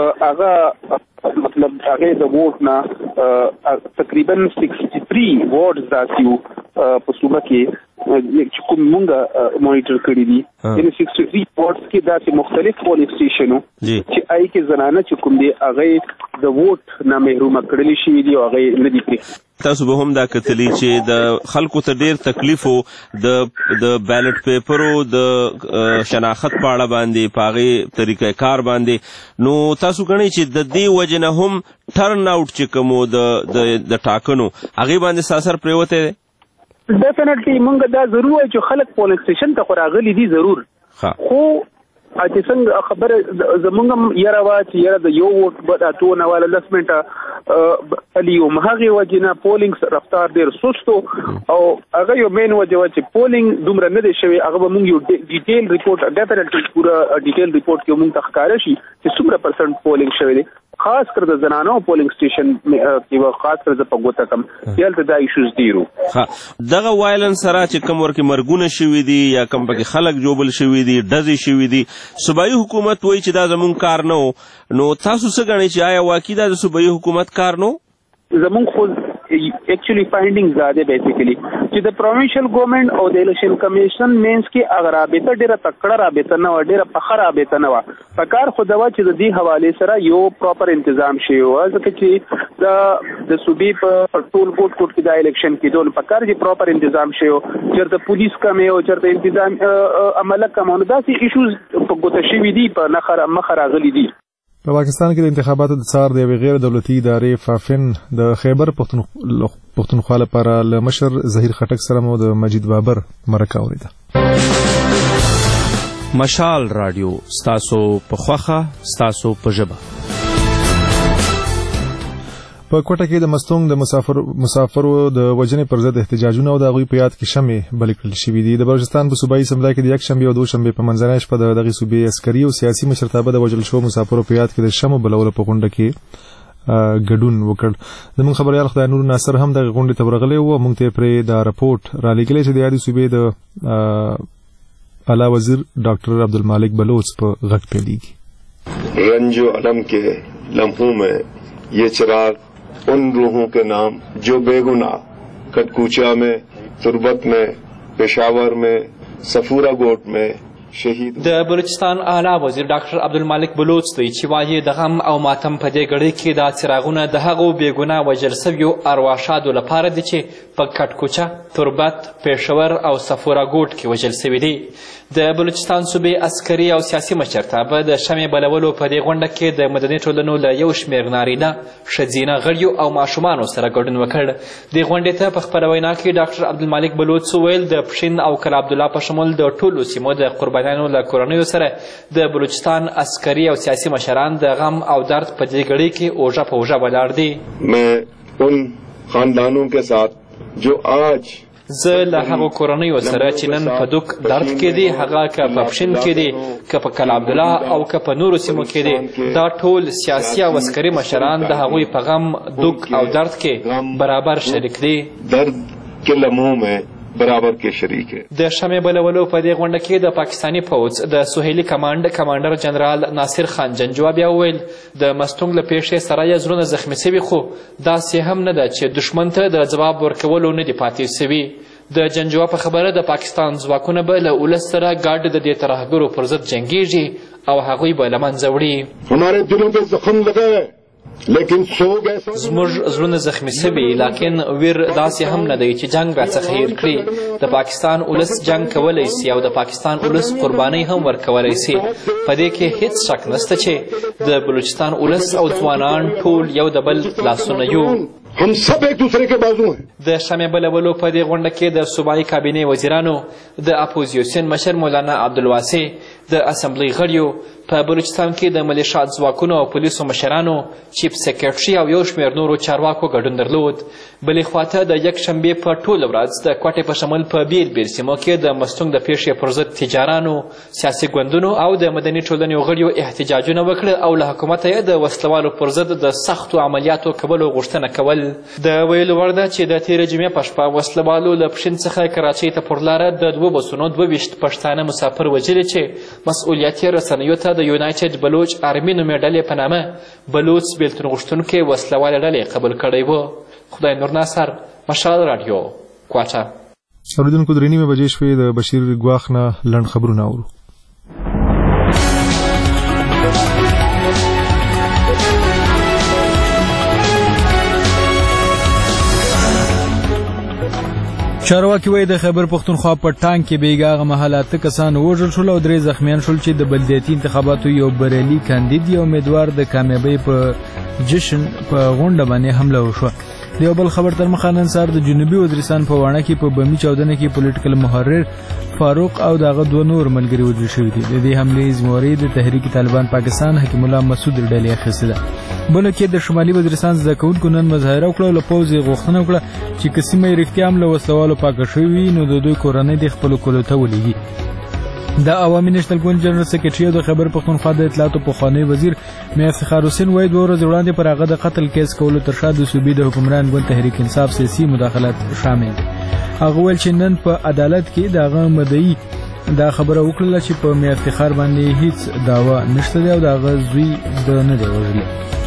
هغه مطلب هغې د ووټ نه تقریبا سکسټي تھری وارډز داسې وو په صوبه کې چې کوم مونږ مانیټر کړي دي یعنې سکسټي تھری وارډز کې داسې مختلف پولینګ سټیشن وو چې هغې کې زنانه چې کوم دی هغې د ووټ نه محرومه کړلې شوي دي او هغې نه دي پرېښودي تاسو به هم دا کتلی چې د خلکو ته ډیر تکلیف و د د بیلټ پیپرو د شناخت په اړه باندې په هغې طریقه کار باندې نو تاسو ګڼئ چې د دې وجې نه هم ټرن آوټ چې کوم و د ټاکنو هغې باندې څه اثر پرېوتی دی ډیفینټلی مونږ دا ضرور وایو چې خلک پولینګ سټیشن ته خو راغلي دي ضرور خو چې څنګه خبره زمونږ هم یاره وه چې یاره د یو ووټ به اتو نه واله لس منټه علي وم هغې وجې نه پولینګ رفتار ډېر سست و او هغه یو مین وجه وه چې پولینګ دومره نه دی شوی هغه به مونږ یو ډیټیل ریپورټ ډیفینټلی پوره ډیټیل ریپورټ کې مونږ ته ښکاره شي چې څومره پرسنټ پولینګ شوی دی خاص کر د زنانو پولینګ سټیشن کې خاص کر د په ګوته کم دلته دا ایشوز ډېر وو دغه وایلنس سره چې کوم ورکې مرګونه شوي دي یا کوم پکې خلک جوبل شوي دي ډزې شوي دي صوبایي حکومت وایي چې دا زمونږ کار نه و نو تاسو څه ګڼئ چې آیا واقعي دا د صوبایي حکومت کار نه و زمونږ خو ایکچولی فایندینګ زیاده بیسیکلی چې د پروینشل ګورنمنت او د الیکشن کمیشن مینس کې هغه رابطه ډېره تکړه رابطه نه وه ډېره پخه رابطه نه وه په کار خو دا وه چې د دې حوالې سره یو پراپر انتظام شوی وه ځکه چې د د صوبې په ټول کوټ کوټ کې دا الیکشن کېدو نو په کار چې پراپر انتظام شوی و چېرته پولیس کمې او چېرته انتظام عمله کم نو داسې ایشوز په ګوته شوي دي په مخه راغلي دي په پاکستان کې د انتخاباتو د څار د یوې غیر دولتي ادارې فافن د خیبر پښتونخوا لپاره له مشر ظهیر خټک سره مو د مجید بابر مرکه اورېده مشال رادیو ستاسو په خوښه ستاسو په ژبه په کوټه کې د مستونګ د مسافر مسافرو د وجنې پر ضد احتجاجونه او د هغوی په یاد کې شمې بلې کړل شوي دي د بلوچستان په صوبایي اسمبلی کې د یکشنبې او دوشنبې په منځنۍ شپه د دغې صوبې عسکري او سیاسي مشرتابه د وژل شوو مسافرو په یاد کې د شمو بلولو په غونډه کې ګډون وکړ زموږ خبریال خدای نور ناصر هم دغې غونډې ته ورغلی و موږ ته پرې دا رپورټ رالیږلی چې د یادې صوبې د اعلی وزیر ډاکټر عبدالمالک بلوچ په غږ پیلیږي رنج و علم کے لمحوں میں یہ چراغ ان روحوں کے نام جو बेगुनाह कटकुचा में तुरबत में पेशावर में सफूरा गोट में شهید د بلوچستان اعلی وزیر ډاکټر عبدالمالک بلوچ دی چې وایي د غم او ماتم په دې ګړۍ کې دا څراغونه د هغو بېګناه وژل سویو ارواښادو لپاره دي چې په کټکوچه تربت پېښور او صفوره ګوټ کې وژل سوي دي د بلوچستان صوبې عسکري او سیاسي مشرتابه د شمې بلولو په دې غونډه کې د مدني ټولنو له یو شمېر نارینه ښځینه غړیو او ماشومانو سره ګډون وکړ دې غونډې ته په خپله وینا کې ډاکټر عبدالمالک بلوچ وویل د پښین او کلا عبدالله په شمول د ټولو سیمو د قربانیانو له کورنیو سره د بلوچستان عسکري او سیاسي مشران د غم او درد په دې ګړۍ کې اوږه په اوږه ولاړ دي میں ان خاندانوں کے ساتھ جو آج زه له هغو کورنیو سره چې نن په دوک درد کې دي هغه که په پښین کې دي که په کلا عبدالله او که په نورو سیمو کې دي دا ټول سیاسي او عسکري مشران د هغوی په غم دوک او درد کې برابر شریک دي درد کے لمحوں میں برابر کې شریک ہے د شمې بلولو په دې غونډه کې د پاکستاني پوځ د سهیلي کمانډ کمانډر جنرال ناصر خان جنجوا بیا وویل د مستونګ له پیښې سره یې زړونه زخمي سوي خو داسې هم نه ده چې دښمن ته د ځواب ورکولو نه دي پاتې سوي د جنجوا په خبره د پاکستان ځواکونه به له ولس سره ګډ د دې ترهګرو پر ضد جنګیږي او هغوی به له منځه وړي ہمارے دلوں پہ زخم لگا ہے لیکن زموږ زړونه زخمي سوي لیکن ویر داسې هم نه دی چې جنګ راڅخه هیر کړي د پاکستان ولس جنګ کولی سي او د پاکستان ولس قربانۍ هم ورکولی سي په دې کې هیڅ شک نشته چې د بلوچستان ولس او ځوانان ټول یو د بل لاسونه یو हम सब एक दूसरे के बाजू हैं. د شمع بلولو په دې غونډه کې د صوبایي کابینې وزیرانو، د اپوزیسیون مشر مولانا عبدالواسع، د اسمبلی غړیو، په بلوچستان کې د ملیشات ځواکونو او پولیسو مشرانو، چیف سیکرټري او یو شمېر نورو چارواکو ګډون درلود. بلې خواته د یکشنبې په ټوله ورځ د کوټې په شمول په بیل بیل سیمو کې د مستونګ د پیښې پر ضد تجارانو، سیاسي ګوندونو او د مدني ټولنې غړیو احتجاجونه وکړه او له حکومته یې د وسلوالو پر ضد د سختو عملیاتو کولو غوښتنه کول. د ویلو وړ ده چې د تېرې جمعې په شپه وسلوالو له پښین څخه کراچۍ ته پر لاره د دوو بسونو دوه ویشت پښتانه مسافر وژلي چې مسؤلیت یې رسنیو ته د یونایټډ بلوچ آرمي نومې ډلې په نامه بلوچ بېلتون غوښتونکې وسلوالې ډلې قبول کړی و. خدای نور ناصر، مشال راډیو، کوټه. اوریدونکو درې نیمې بجې شوې، د بشیر ګواخ نه لنډ خبرونه اورو. چارواکي وایي د خیبر پښتونخوا په ټانک کې بیګا هغه مهال اته کسان وژل شول او درې زخمیان شول چې د بلدیاتي انتخاباتو یو بریالي کاندید یا امیدوار د کامیابۍ په جشن په غونډه باندې حمله وشوه. د یو بل خبر تر مخه نن سهار د جنوبي وزیرستان په واڼه کې په بمي چاودنه کې پولیټیکل محرر فاروق او دغه دوه نور ملګري وژل شوي دي. د دې حملې ذمہواري د تحریک طالبان پاکستان حکیم الله مسعود ډلې اخیستې ده. بله کې د شمالي وزیرستان زده کوونکو نن مظاهره وکړه او له پوځ یې غوښتنه وکړه چې که سیمه یې رښتیا هم له وسلوالو پاکه شوې وي نو د دوی کورنۍ د خپلو کلیو ته ولېږي. د عوامي نېشنل ګوند جنرال سکرټري او د خیبر پښتونخوا د اطلاعاتو پخوانی وزیر میا افتخار حسین وایي دوه ورځې وړاندې پر هغه د قتل کیس کولو تر شا د صوبې د حکمران ګوند تحریک انصاف سیاسي مداخلت شامل دي. هغه ویل چې نن په عدالت کې د هغه مدعي دا خبره وکړله چې په میا افتخار باندې هیڅ دعوه نشته دی او د هغه زوی د نه دی وژلی.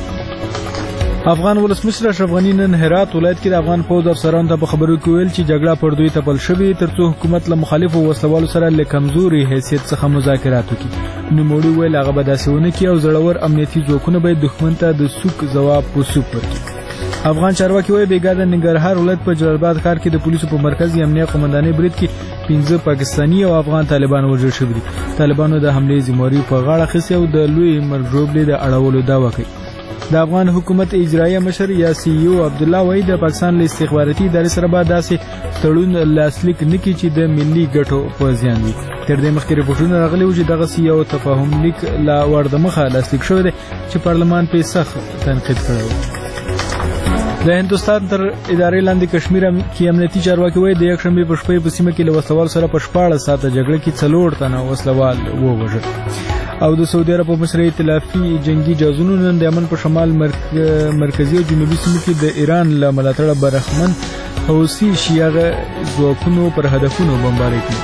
افغان ولسمشر اشرف غني نن هرات ولایت کې د افغان پوځ افسرانو ته په خبرو کې ویل چې جګړه پر دوی تپل شوې ترڅو حکومت له مخالفو وسلوالو سره له کمزوري حیثیت څخه مذاکرات وکړي. نوموړي ویل هغه به داسې ونه کړي او زړور امنیتي ځواکونه به دښمن ته د سوک ځواب په سوک ورکړي. افغان چارواکي وایي بیګا د ننګرهار ولایت په جلال آباد ښار کې د پولیسو په مرکزي امنیه قومندانۍ برید کې پنځه پاکستاني او افغان طالبان وژل شوي دي. طالبانو د حملې ذمہواري په غاړه اخیستې او د لوی مرګ ژوبلې د اړولو دعوه کوي. د افغان حکومت اجرایه مشر یا سی او عبدالله وایي د پاکستان له استخباراتي ادارې سره به داسې تړون لاسلیک نه کړي چې د ملي ګټو په زیان وي. تر دې مخکې رپورټونه راغلي وو چې دغه سی او تفاهم لیک لا ور د مخه لاسلیک شوی دی چې پارلمان پرې سخت تنقید کړی و. د هندوستان تر ادارې لاندې کشمیر کې امنیتي چارواکي وایي د یکشنبې په شپه په سیمه کې له وسلوال سره په شپاړس ساعته جګړه کې څلور تنه وسلوال ووژل. او د سعودي عرب په مشرۍ ائتلافي جنگي جهازونو نن د یمن په شمال مرکزي او جنوبي سیمو کې د ایران له ملاتړه برخمن حوثي شیعه ځواکونو پر هدفونو بمباري کړي.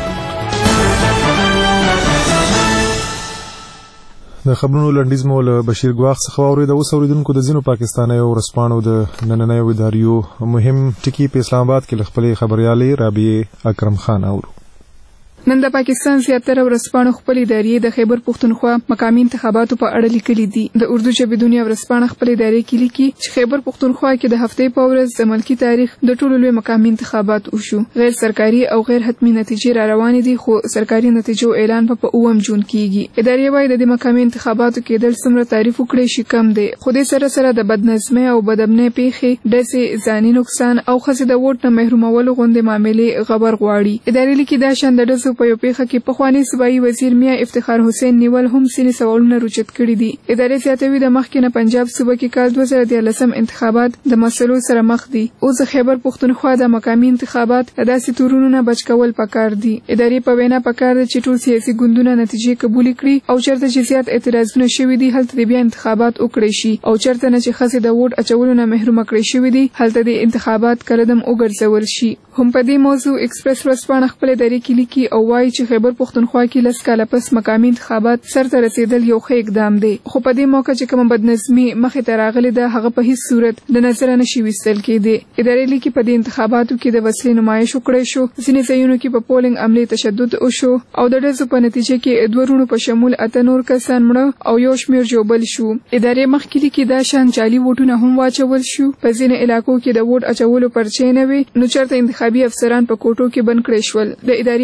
د خبرونو لنډیز مو له بشیر ګواخ څخه واورید. اوس اوریدونکو د ځینو پاکستانیو ورځپاڼو د نننیو اداریو مهم ټکي په اسلام آباد کې له خپلې خبریالې رابعې اکرم خان اورو. نن د پاکستان زیاتره ورځپاڼو خپل ادارې د خیبر پښتونخوا مقامي انتخاباتو په اړه لیکلي دي. د اردو ژبې دنیا ورځپاڼه خپل ادارې کې لیکي چې خیبر پښتونخوا کې د هفتې په ورځ د ملکي تاریخ د ټولو لوی مقامي انتخابات وشو. غیر سرکاري او غیر حتمي نتیجې را روانې دي خو سرکاري نتیجو اعلان په اووم جون کېږي. ادارې وايي د دې مقامي انتخاباتو کېدل څومره تعریف وکړي شي کم دی خو دې سره سره د بدنظمۍ او بدامنۍ پیښې ډزې ځاني نقصان او ښځې د ووټ نه محرومولو غوندې معاملې خبر غواړي. ادارې لیکي دا شان د ډزو په یو پیښه کې پخوانی صوبایي وزیر میا افتخار حسین نیول هم سینې سوالونه روچت کړي دي. ادارې زیاتوي د مخکې نه پنجاب صوبه کې کال دوه زره دیارلسم انتخابات د مسلو سره مخ دي. اوس د خیبر پښتونخوا د مقامي انتخابات د داسې تورونو نه بچ کول پکار دي. ادارې په وینا پکار ده چې ټول سیاسي ګوندونه نتیجې قبول کړي او چېرته چې زیات اعتراضونه شوي دي هلته بیا انتخابات وکړي شي او چېرته نه چې ښځې د ووټ اچولو نه محرومه کړي شوي دي هلته د انتخابات کلدم وګرځول شي. هم په دې موضوع ایکسپریس ورځپاڼه خپل ادارې کې لیکي او وایي چې خیبر پښتونخوا کې لس کاله پس مقامي انتخابات سرته رسیدل یو ښه اقدام دی خو په دې موقع چې کومه بدنظمي مخې ته راغلې ده هغه په هیڅ صورت د نظره نشي ویستل کېدی. ادارې لیکي په دې انتخاباتو کې د وسلې نمایش وکړی شو. ځینې ځایونو کې په پولینګ عملې تشدد وشو او د ډزو په نتیجه کې دوه وروڼو په شمول اته نور کسان مړه او یو شمېر ژوبل شو. ادارې مخکې لیکي دا شان جعلي ووټونه هم واچول شو. په ځینې علاقو کې د ووټ اچولو پرچې نه وي نو چېرته انتخابي افسران په کوټو کې بند کړی شول. د ادارې په وینا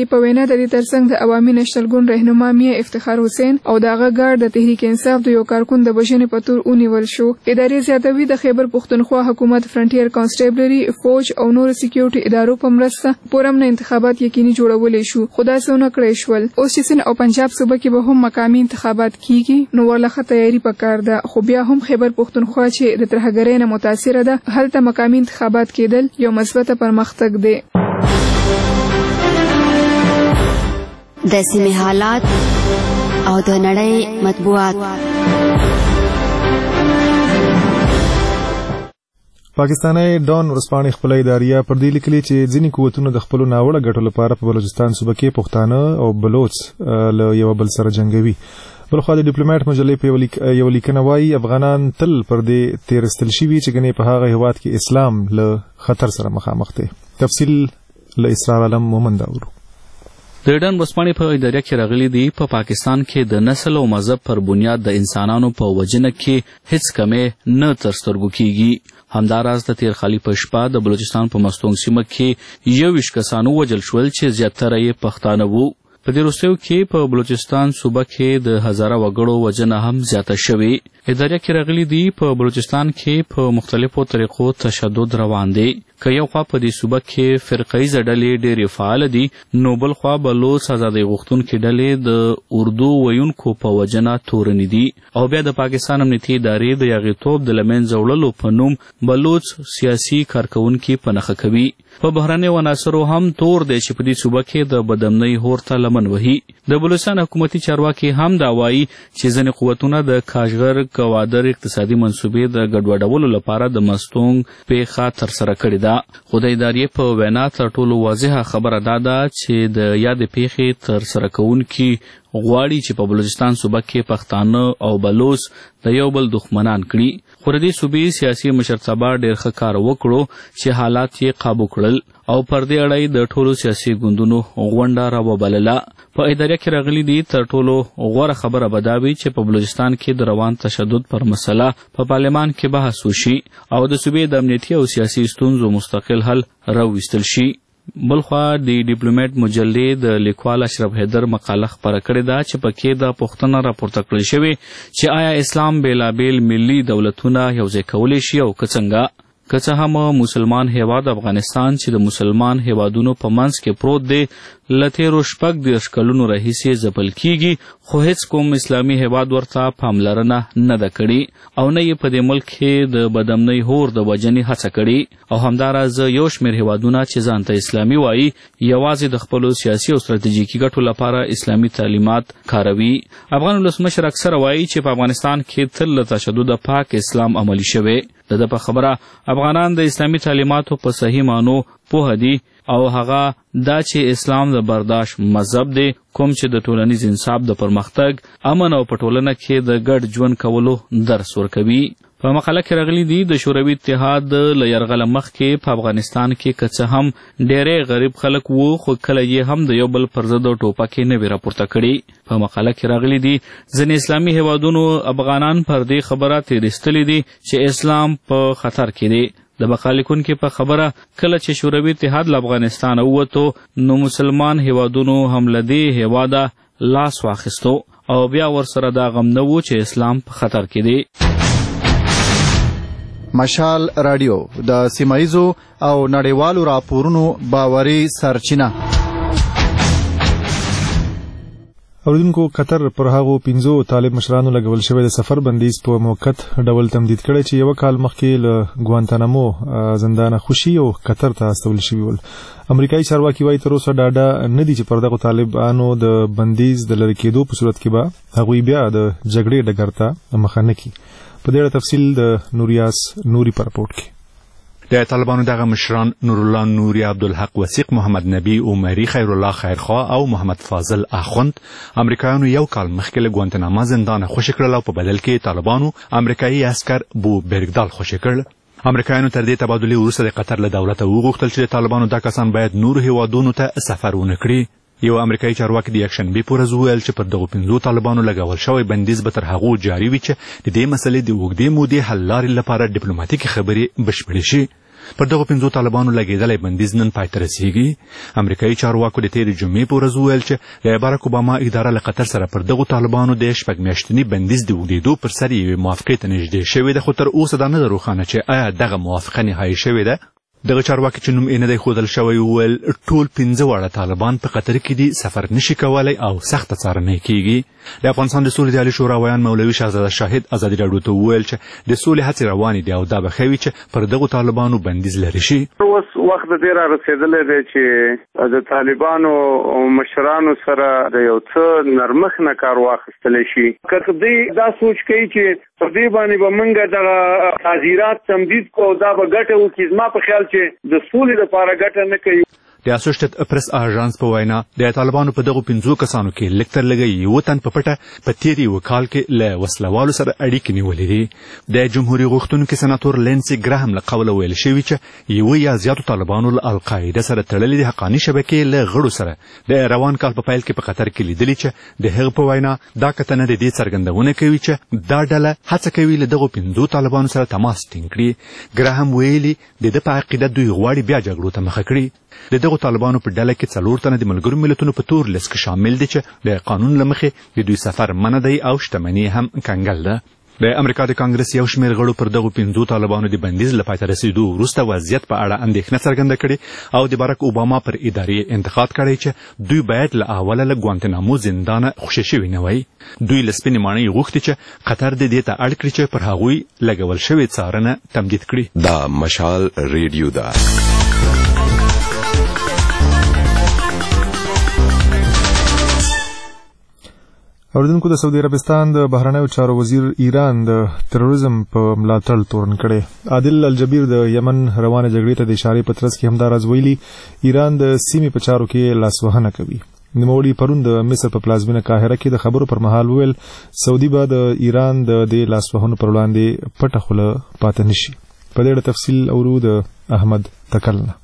د دې ترڅنګ د عوامي نېشنل ګوند رهنما میا افتخار حسین او دغه ګارد د تحریک انصاف د یو کارکون د بشنې په تور ونیول شو. ادارې زیاتوي د خیبر پښتونخوا حکومت فرنټیر کانسټیبلري فوج او نور سکیورټي ادارو په مرسته پورم نه انتخابات یقیني جوړولې شو. خدا سونه کړی شول. اوس چې سن او پنجاب صوبه کې به هم مقامي انتخابات کیږي نو ورلخه تیاری پکار ده، خو بیا هم خیبر پښتونخوا چې د ترهګرۍ نه متاثره ده هلته مقامي انتخابات کېدل یو مثبت پرمختګ دی. د سیمې حالات او د نړۍ مطبوعات. پاکستاني ډان ورسپانې خپل اداریه پر دې لیکلي چې ځینې قوتونه د خپل ناوړه ګټو لپاره په بلوچستان صوبه کې پښتانه او بلوچ له یو بل سره جنگوي. بلخو د ډیپلوماټ مجلې په یو لیکنه وایي افغانان تل پر دې تیرستل شوي چې ګنې په هغه هیواد کې اسلام له خطر سره مخامخ دی. تفصیل له اسرار علم مومند اورو. د ډان ورسپانې په اداره کې راغلي دي په پاکستان کې د نسل او مذهب پر بنیاد د انسانانو په وجنه کې هیڅ کمې نه تر سترګو کیږي. همداراز د تیر خالي په شپه د بلوچستان په مستونګ سیمه کې یوویشت کسانو وژل شول چې زیاتره یې پښتانه وو. په دې وروستیو کې په بلوچستان صوبه کې د هزاره وګړو وژنه هم زیاته شوې. اداره کې راغلي دي په بلوچستان کې په مختلفو طریقو تشدد روان دی. که یو خوا په دې صوبه کې فرقیزه ډلې ډېرې فعاله دي نو بل خوا بلوچ ازادۍ غوښتونکې ډلې د اردو ویونکو په وژنه تورنې دي او بیا د پاکستان امنیتي ادارې د یاغیتوب د له منځه وړلو په نوم بلوچ سیاسي کارکوونکي په نښه کوي. په بهرنیو عناصرو هم تور دی چې په دې صوبه کې د بدامنۍ اور ته لمن وهي. د بلوچستان حکومتي چارواکي هم دا وایي چې ځینې قوتونه د کاشغر کوادر اقتصادي منصوبې د ګډوډولو لپاره د مستونګ پیښه ترسره کړې ده. خو د ادارې په وینا تر ټولو واضحه خبره دا ده چې د یادې پیښې ترسره کوونکي غواړي چې په بلوچستان صوبه کې پښتانه او بلوچ د یو بل دښمنان کړي. خو د دې صوبې سیاسي مشرتابه ډېر ښه کار وکړو چې حالات یې قابو کړل او پر دې اړه د ټولو سیاسي ګوندونو غونډه راوبلله. په اداره کې راغلي دي تر ټولو غوره خبره به دا وي چې په بلوچستان کې د روان تشدد پر مسله په پارلمان کې بحث وشي او د صوبې د امنیتي او سیاسي ستونزو مستقل حل راوستل شي. بلخوا د ډیپلوماټ مجلې د لیکوال اشرف حیدر مقاله خپره کړې ده چې پکې دا پوښتنه راپورته کړل شوې چې آیا اسلام بېلابېل ملي دولتونه یوځای کولی شي او که څنګه. که څه هم مسلمان هیواد افغانستان چې د مسلمان هیوادونو په منځ کې پروت دی له تېرو شپږ دېرش کلونو راهیسې ځپل کیږي خو هیڅ کوم اسلامي هیواد ورته پاملرنه نه ده کړې او نه یې په دې ملک کې د بدامنۍ هور د وژنې هڅه کړې او همداراز یو شمېر هیوادونه چې ځان ته اسلامي وایي یوازې د خپلو سیاسي او ستراتیژیکي ګټو لپاره اسلامي تعلیمات کاروي. افغان ولسمشر اکثره وایي چې په افغانستان کې تل له تشدده پاک اسلام عملي شوی. د ده په خبره افغانان د اسلامي تعلیماتو په صحیح معنو پوهه دي او هغه دا چې اسلام د برداشت مذهب دی کوم چې د ټولنیز انصاف د پرمختګ امن او په ټولنه کې د ګډ ژوند کولو درس ورکوي. په مقاله کې راغلي دي د شوروي اتحاد له یرغله مخکې په افغانستان کې که څه هم ډېری غریب خلک وو خو کله یې هم د یو بل پر ضد ټوپکې نه وې راپورته کړي. په مقاله کې راغلي دي ځینې اسلامي هیوادونو افغانان پر دې خبره تېرېستلي دي چې اسلام په خطر کې دی. د بقا لیکونکي په خبره کله چې شوروي اتحاد له افغانستانه ووتو نو مسلمان هیوادونو هم له دې هیواده لاس واخیستو او بیا ورسره دا غم نه و چې اسلام په خطر کې دی. مشال رادیو د سیمایزو او نړیوالو راپورونو باوري سرچینه. اوریدونکو قطر پر هغو پنځو طالب مشرانو لګول شوی د سفر بندیز په موقت ډول تمدید کړی چې یو کال مخکې له ګوانتانامو زندانه خوشي او قطر ته استول شوی ول. امریکایي چارواکي وايي تر اوسه ډاډه نه دي چې پر دغه طالبانو د بندیز د لرې کېدو په صورت کې به هغوی بیا د جګړې ډګر ته مخه نه کړي. په دې اړه تفصیل د نوریاس نوري په راپورټ کې. د طالبانو دغه مشران نور الله نوري، عبدالحق وثیق، محمد نبی عمری، خیر الله خیرخواه او محمد فاضل اخوند امریکایانو یو کال مخکې له ګوانتاناما زندانه خوشي کړل او په بدل کې طالبانو امریکایي عسکر بو برګدال خوشي کړل. امریکایانو تر دې تبادلې وروسته د قطر له دولته وغوښتل چې د طالبانو دا کسان باید نورو هیوادونو ته سفر ونه کړي. یو امریکایي چارواکي د یکشنبې په ورځ وویل چې پر دغو پنځو طالبانو لګول شوی بندیز به تر هغو جاري وي چې د دې مسلې د اوږدې مودې حل لارې لپاره ډیپلوماتیکي خبرې بشپړې شي. پر دغه پنځو طالبانو لګېدلی بندیز نن پای ته رسیږي. امریکایي چارواکو د تېرې جمعې په ورځ وویل چې د بارک اوباما اداره له قطر سره پر دغو طالبانو د شپږ میاشتني بندیز د اوږدېدو پر سر یوې موافقې ته نږدې شوې ده، خو تر اوسه دا نه ده روښانه چې آیا دغه موافقه نهایي شوې ده. دغه چارواکي چې نوم یې نه دی ښودل شوی وویل ټول پنځه واړه طالبان په قطر کې دي، سفر نشي کولی او سخته څارنه کیږي. د افغانستان د سولې د عالي شورا ویان مولوي شهزاده شاهد ازادي راډیو ته وویل چې د سولې هڅې روانې دي او دا به ښه وي چې پر دغو طالبانو بندیز لرې شي. اوس وخت د دې را رسېدلی دی چې د طالبانو مشرانو سره د یو څه نرمښت نه کار واخیستلی شي. که دوی دا سوچ کوي چې په دې باندې به موږ دغه تعزیرات تمدید کو دا به ګټه وکړي، زما په خیال چې د سولې لپاره ګټه نه کوي. د اسوسییټډ پریس اژانس په وینا د طالبانو په دغو پنځو کسانو کې لږ تر لږه یوه تن په پټه په تېر یوه کال کې له وسلوالو سره اړیکې نیولې دي. د جمهوري غوښتونکي سناتور لینسي ګراهم له قوله ویل شوي چې یوه یا زیاتو طالبانو له القاعده سره تړلې د حقاني شبکې له غړو سره د روان کال په پیل کې په قطر کې لیدلي چې د هغه په وینا دا کتنه د دې څرګندونه کوي چې دا ډله هڅه کوي له دغو پنځو طالبانو سره تماس ټینګ کړي. ګراهم ویلي د ده په عقیده دوی غواړي بیا جګړو ته مخه کړي. د دغو طالبانو په ډله کې څلور تنه د ملګرو ملتونو په تور لیست کې شامل دي چې د قانون له مخې د دوی سفر منع دی او شتمني هم کنګل ده. د امریکا د کانګرس یو شمېر غړو پر دغو پنځو طالبانو د بندیز له پای ته رسېدو وروسته وضعیت په اړه اندېښنه څرګنده کړې او د بارک اوباما پر ادارې انتقاد کړی چې دوی باید له اوله له ګوانتنامو زندانه خوشې شوي نه وای. دوی له سپینې ماڼۍ غوښتي چې قطر د دې ته اړ کړي چې پر هغوی لګول شوې څارنه تمدید کړي. دا مشال ریډیو ده. اوریدونکو، د سعودي عربستان د بهرنیو چارو وزیر ایران د تروریزم په ملاتړ تورن کړی. عادل الجبیر د یمن روانه جګړې ته د اشارې په ترڅ کې همدا راز ویلي ایران د سیمې په چارو کې لاسوهنه کوي. نوموړي پرون د مصر په پلازمینه قاهره کې د خبرو پر مهال ویل سعودي به د ایران د دې لاسوهنو پر وړاندې پټه خوله پاتې نشي. په دې اړه تفصیل اورو د احمد تکلنه.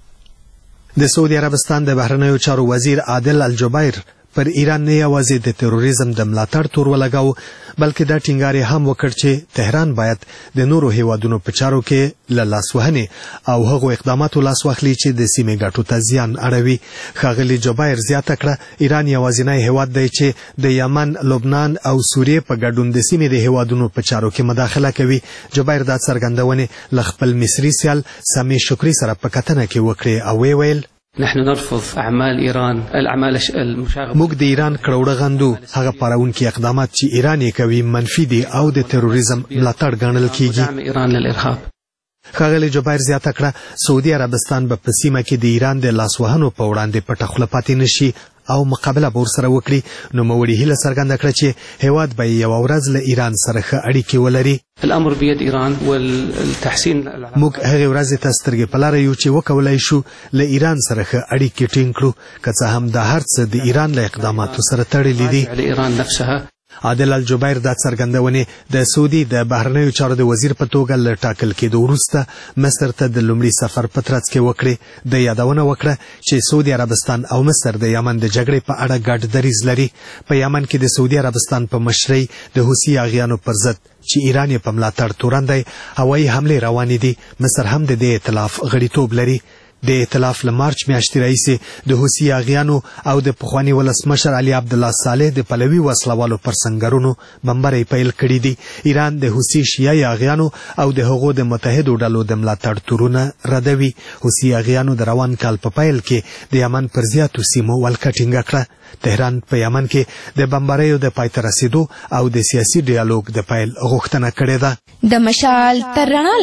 د سعودي عربستان د بهرنیو چارو وزیر عادل الجبیر پر ایران نه یوازې د تروریزم د ملاتړ تور ولګاو بلکې دا ټینګار هم وکړ چې تهران باید د نورو هیوادونو په چارو کې له لاسوهنې او هغو اقداماتو لاس واخلي چې د سیمې ګټو ته زیان اړوي. ښاغلي جبیر زیاته کړه ایران یوازینی هیواد دی چې د یمن، لبنان او سوریې په ګډون د سیمې د هیوادونو په چارو کې مداخله کوي. جبیر دا څرګندونې له خپل مصري سیال سامي شکري سره په کتنه کې وکړې او وی ویل نحن نرفض اعمال ایران الاعمال المشاغبه. موږ د ایران کړوړه غندو هغه پاروونکي اقدامات چې ایران یې کوي منفي دي او د تروریزم ملاتړ ګڼل کیږي. ایران للارهاب. ښاغلي جبیر زیاته کړه سعودي عربستان به په سیمه کې د ایران د لاسوهنو په وړاندې پټه خوله پاتې نشي او مقابله به ورسره وکړي. نوموړي هیله څرګنده کړه چې هیواد به یوه ورځ له ایران سره ښه اړیکې ولري. الامر بيد ایران والتحسين. موږ هغې ورځې ته سترګې په لاره یو چې وکولای شو له ایران سره ښه اړیکې ټینګ کړو، که څه هم دا هر څه د ایران له اقداماتو سره تړلي دي. ایران نفسها. عادل الجبیر دا څرګندونې د سعودي د بهرنیو چارو د وزیر په توګه له ټاکل کېدو وروسته مصر ته د لومړي سفر په ترڅ کې وکړې. د یادونه وکړه چې سعودي عربستان او مصر د یمن د جګړې په اړه ګډ دریځ لري. په یمن کې د سعودي عربستان په مشرۍ د حوثي اغیانو پر ضد چې ایران یې په ملاتړ تورن دی هوایي حملې روانې دي. مصر هم د دې ائتلاف غړیتوب لري. د ائتلاف له مارچ میاشتې راهیسې د حوثي اغیانو او د پخواني ولسمشر علي عبدالله صالح د پلوي وسلوالو پر سنګرونو بمبرۍ پیل کړي دي. ایران د حوثي شیعه اغیانو او د هغو د متحدو ډلو د ملاتړ تورونه ردوي. حوثي اغیانو د روان کال په پیل کې د یمن پر زیاتو سیمو ولکه ټینګه کړه. تهران په یمن کې د بمبریو د پای ته رسیدو او د سیاسي ډیالوګ د پیل غوښتنه کړې ده. د مشال تر رڼا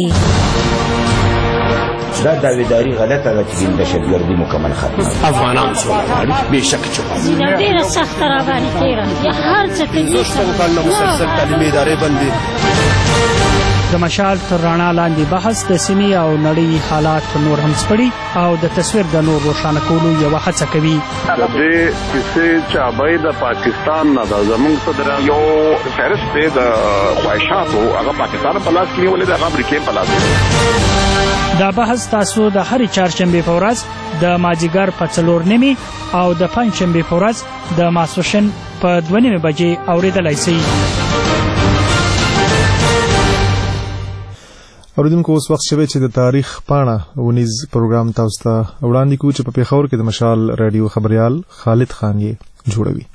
لاندې دا داویداری غلطه ده چې د دهشتګردي مکمل ختمه افغانان څوک غواړي بېشکه چې غواړي ډېره سخته راباندې تېره یا هر څه کوي څو مسلسل تعلیمي ادارې بندي. د مشال تر رڼا لاندې بحث د سیمې او نړۍ حالات نور هم سپړي او د تصویر د نور روښانه کولو یوه هڅه کوي. د دې کیسې چابۍ د پاکستان نه ده. زموږ صدر یو فهرست دی د خواهشاتو هغه پاکستان په لاس کې نیولې ده، هغه امریکې په لاس کې. دا بحث تاسو د هرې چهارشنبې په ورځ د مازدیګر په څلور نیمې او د پنجشنبې په ورځ د ماسپښین په دوه نیمې بجې اورېدلی شئ. اوریدونکو اوس وخت شوی چې د تاریخ پاڼه ونیز پروګرام تاسو ته وړاندې کوو چې په پیښور کې د مشال رادیو خبريال خالد خان یې جوړوي.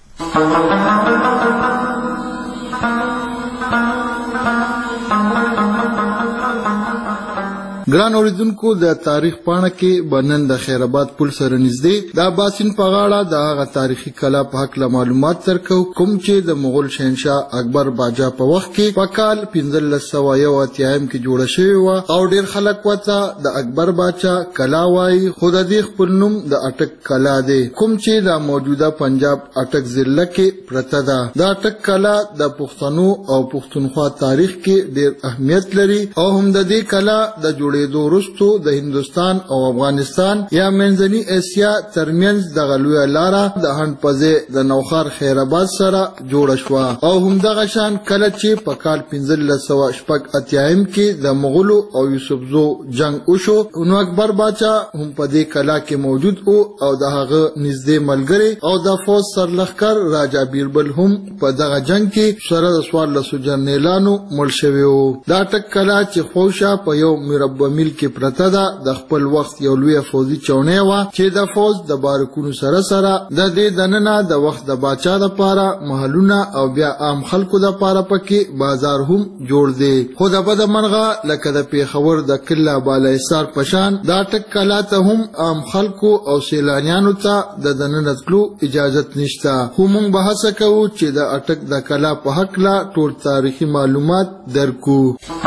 ګران اوریدونکو د تاریخ پاڼه کې بنن د خیرآباد پل سره نږدې د اباسین په غاړه د هغه تاریخي کلا په حق معلومات ترکو کوم چې د مغول شهنشاه اکبر باچا په وخت کې په کال پنځه سوه یو اتیا کې جوړه شوې و او ډیر خلک وته د اکبر باچا کلا وایي. خو د دې خپل نوم د اټک کلا دی کوم چې د موجوده پنجاب اټک ضلع کې پرته ده. د اټک کلا د پښتنو او پښتونخوا تاریخ کې ډیر اهمیت لري او هم د دې کلا د جوړې دو رستو د هندستان او افغانستان یا منځنی اسیا ترمنځ د غلوی لاره د هند پځه د نوخار خیرآباد سره جوړ شو او هم دغه شان کله چې په کال پنځه سوه شپږ اتیا کې د مغولو او یوسفزو جنگ وشو نو اکبر باچا هم په دې کلا کې موجود او او د هغه نږدې ملګری او د فوج سرلښکر راجا بیربل هم په دغه جنگ کې سره د سوار لسو جنرالانو مړ شوی وو. دا ټک کلا چې خوشا په یو مربع میل کې پرته ده د خپل وخت یو لوی فوجي چونې و چې د فوج د بارکونو سره سره د دې دننه د وخت د باچا د پاره محلونه او بیا عام خلکو د پاره پکې بازار هم جوړ دی. خو د بد مرغه لکه د پیښور د کله بالایسار پشان دا ټک کلا ته هم عام خلکو او سیلانیانو ته د دننه تلو اجازه نشته. خو موږ بحث کوو چې د اټک د کلا په حق لا ټول تاریخي معلومات درکو.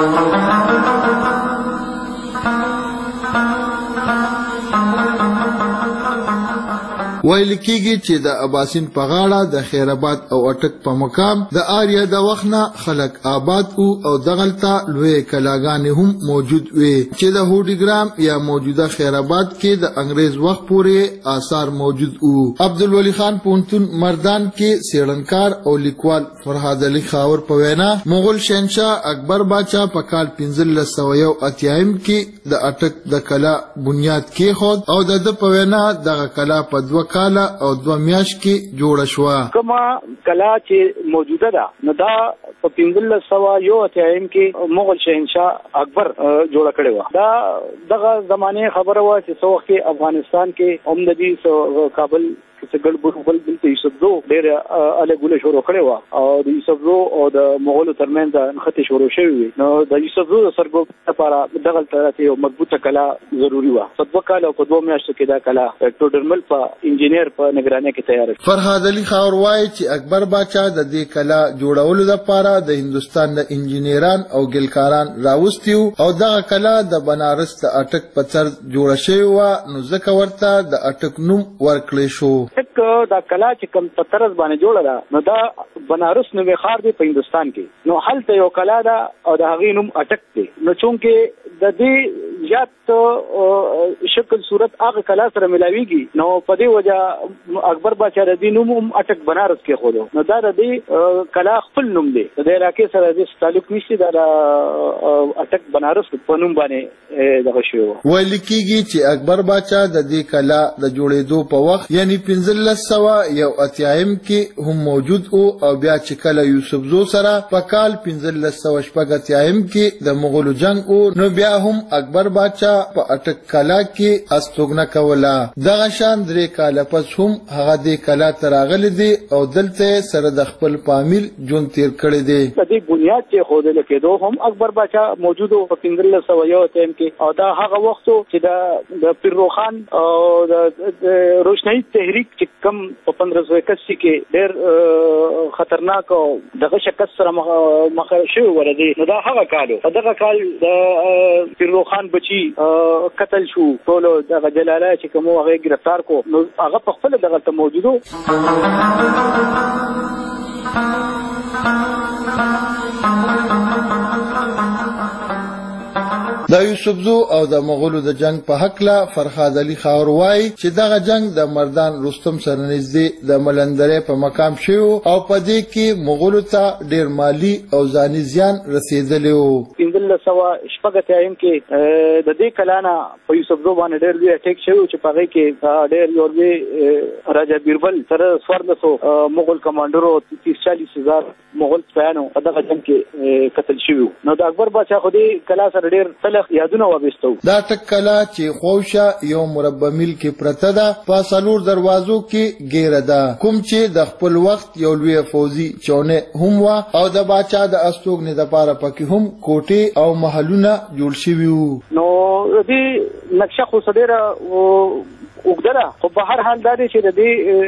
ویل کېږي چې د اباسین په غاړه د خیرآباد او اټک په مقام د آریا د وخت خلک آباد او او دغلته لوی کلاګانې هم موجود وي چې د هوډیګرام یا موجوده خیرآباد کې د انګریز وخت پورې آثار موجود وو. عبدالولی خان پونتون مردان کې سیړنکار او لیکوال فرهاد علي خاور په وینا مغول شهنشاه اکبر باچا په کال پنځه سوه یو اتیا کې د اټک د کلا بنیاد کېښود او د ده په وینا دغه کلا په دوه کاله او دوه میاشت کې جوړه شوه. کومه کلا چې موجوده ده نو دا په پنځه سوه یو اتیا کې مغول شهنشاه اکبر جوړه کړې وه. دا دغه زمانې خبره وه چې څه وخت کې افغانستان کې هم د دې کابل چې ګډ بل بل ته یوسفزو ډېر اله ګوله شروع کړې وه او د یوسفزو او د مغولو ترمنځ نښتې شروع شوې وې. نو د یوسفزو د سرګوب لپاره دغلته یو مضبوطه کلا ضروري وه. په دوه کاله او په دوه میاشتو کې دا کلا ټوډرمل په انجینیر په نگرانۍ کې تیار شوه. فرهاد علي خاور وایي چې اکبر باچا د دې کلا جوړولو لپاره د هندستان د انجینران او ګلکاران راوستي او دغه کلا د بنارس د اټک په طرز جوړه شوې وه نو ځکه ورته د اټک نوم ورکړی شو. دا کلا چې کوم په طرز باندې جوړه ده نو دا بنارس نومې ښار دی په هندستان کې. نو هلته یو کلا ده او د هغې نوم اټک دی. نو چونکې د دې زیات شکل صورت هغه کلا سره ملاویږي نو په دې وجه اکبر باچا د دې نوم هم اټک بنارس کېښودو. نو دا د دې کلا خپل نوم دی. د دې علاقې سره د تعلق نشته. دا د اټک بنارس په نوم باندې دغه شوی و. ویل کېږي چې اکبر باچا د دې کلا د جوړېدو په وخت یعنی پنځه سوه یو اتیا کې هم موجود او او بیا چې کله یوسفزو سره په کال پنځه سوه شپږ اتیا کې د مغولو جنگ او نو بیا هم اکبر باچا په اټک کلا کې استوګنه کوله. دغه شان درې کاله پس هم هغه دې کلا ته راغلی دی او دلته سره د خپل فامیل ژوند تیر کړی دی. د دې بنیاد چې ښودل کېدو هم اکبر باچا موجود و په پنځه سوه یو اتیا کې او دا هغه وخت چې د پیرروخان او د روشنايي تحریک چې کم په پندرہ سو اکاسی کې ډېر خطرناک او دغه شکست سره مخ شوی ورده. نو دا هغه کالو په دغه کال د پیرروخان بچي قتل شو ټول دغه جلاله چې کوم هغه گرفتار کو نو هغه په خپل دغه ته موجودو. د یوسفزو او د مغولو د جنگ په حق لا فرهاد علي خاور وایي چې دغه جنگ د مردان رستم سره نږدې د ملندرې په مقام شو او په دې کې مغولو ته ډېر مالی او ځاني زیان رسیدلی و. پنځه پنځلس سوه شپږ اتیایم کې د دې کلانه په یوسفزو باندې ډېر لوی اټیک شوی چې په هغې کې ډېر یو لوی راجا بیربل سره څوارلسو مغول کمانډرو تیس چالیس هزار مغول سپیانو په دغه جنګ کې قتل شوي نو د اکبر باچا خو دې کلا سره ډېر تلخ یادونه وابسته وو. دا ټک کلا چې خوشه یو مربع میل کې پرته ده په څلور دروازو کې ګیره ده کوم چې د خپل وخت یو لوی فوزي چونه هم وه او د باچا د استوګنې دپاره پکې هم کوټې او محلونه جوړ شوي وو. نو دې نقشه خو څه ډېره اوږده ده خو په هر حال دا دی چې د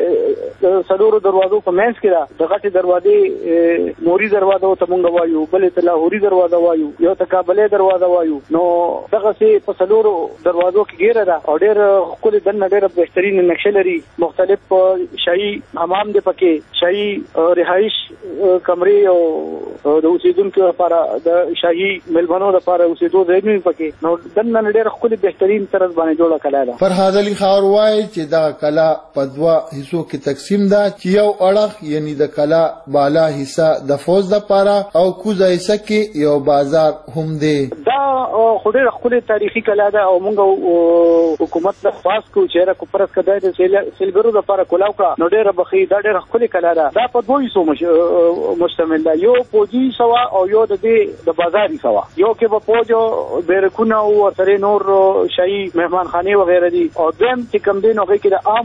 دې څلورو دروازو په منځ کې ده د غټې دروازې نوري دروازه ورته مونږ وایو بلې ته لاهوري دروازه وایو یو ته کابلۍ دروازه وایو نو دغسې په څلورو دروازو کې ګیره ده او ډېر ښکلې دننه ډېره بهترین نقشه لري مختلف شاهي حمام دی پکې شاهي رهایش کمرې او د اوسېدونکو لپاره د شاهي مېلمنو لپاره اوسېدو ځایونه پکې نو دننه ډېر ښکلې بهترین طرز باندې جوړه کلا ده. فرهاد علي خاور وایي چې دا کلا په دوه حصو کې تقسیم ده چې یو اړخ یعنی د کلا بالا حصہ د فوج لپاره او کوزه حصہ کې یو بازار هم دی. دا خو ډېره ښکلې تاریخي کلا ده او موږ حکومت ته خواست کوو چې یاره کوپرس که دی د سیلګرو لپاره کولاو کړه نو ډېره بخي دا ډېره ښکلې کلا ده. دا په دوو حصو مشتمل ده یو فوجي حصه وه او یو د دې د بازار حصه وه. یو کې به فوج بیرکونه او ورسره نور شاهي مهمانخانې وغیره دي او دویم چې کوم دی نو هغې کې د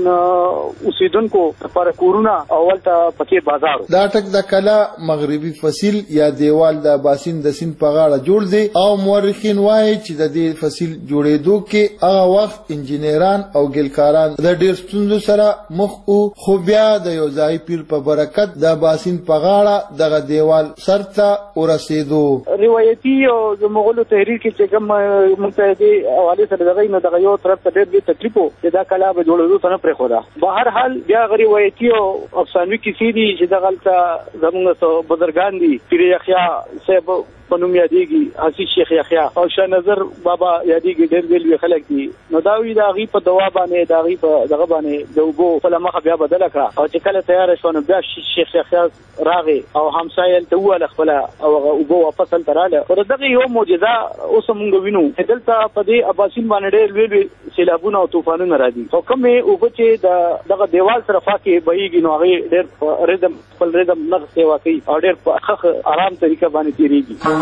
عام اوسېدونکو لپاره کورونه او هلته پکې بازار. دا ټک د کلا مغربي فصیل یا دیوال د باسین د سیند په غاړه جوړ دی او مورخین وایي چې د دې فصیل جوړېدو کې هغه وخت انجینران او ګلکاران د ډېر ستونزو سره مخ وو خو بیا د یو ځای پیر په برکت د باسین په غاړه دغه دیوال سر ته ورسېدو. روایتي او د مغولو تحریر کې چې کوم موږ ته دې حوالې سره دغه نو دغه یو طرف ته ډېر دې تکلیف و چې دا کلا به جوړېدو ته نه پرېښوده. به هر حال بیا هغه روایتي او افسانوي کیسې دي چې دغه هلته زموږ بزرګان دي پیر یحیی صاحب په نوم یادېږي حسین شیخ یحیی او شاه نظر بابا یادېږي ډېر ډېر لوی خلک دي نو دا وایي د هغې په دوا باندې د هغې په دغه باندې د اوبو خپله مخه بیا بدله کړه او چې کله تیاره شوه نو بیا شیخ یحیی راغی او همسایه هلته وواله خپله او هغه اوبه واپس هلته راغله خو د دغې یو معجزه اوس هم مونږ وینو چې دلته په دې اباسین باندې ډېر لوی لوی سیلابونه او طوفانونه راځي خو کومې اوبه چې د دغه دیوال سره خوا کې بهیږي نو هغې ډېر په ریدم خپل ریدم نغز سیوا کوي او ډېر په ښه ارام طریقه باندې تېرېږي.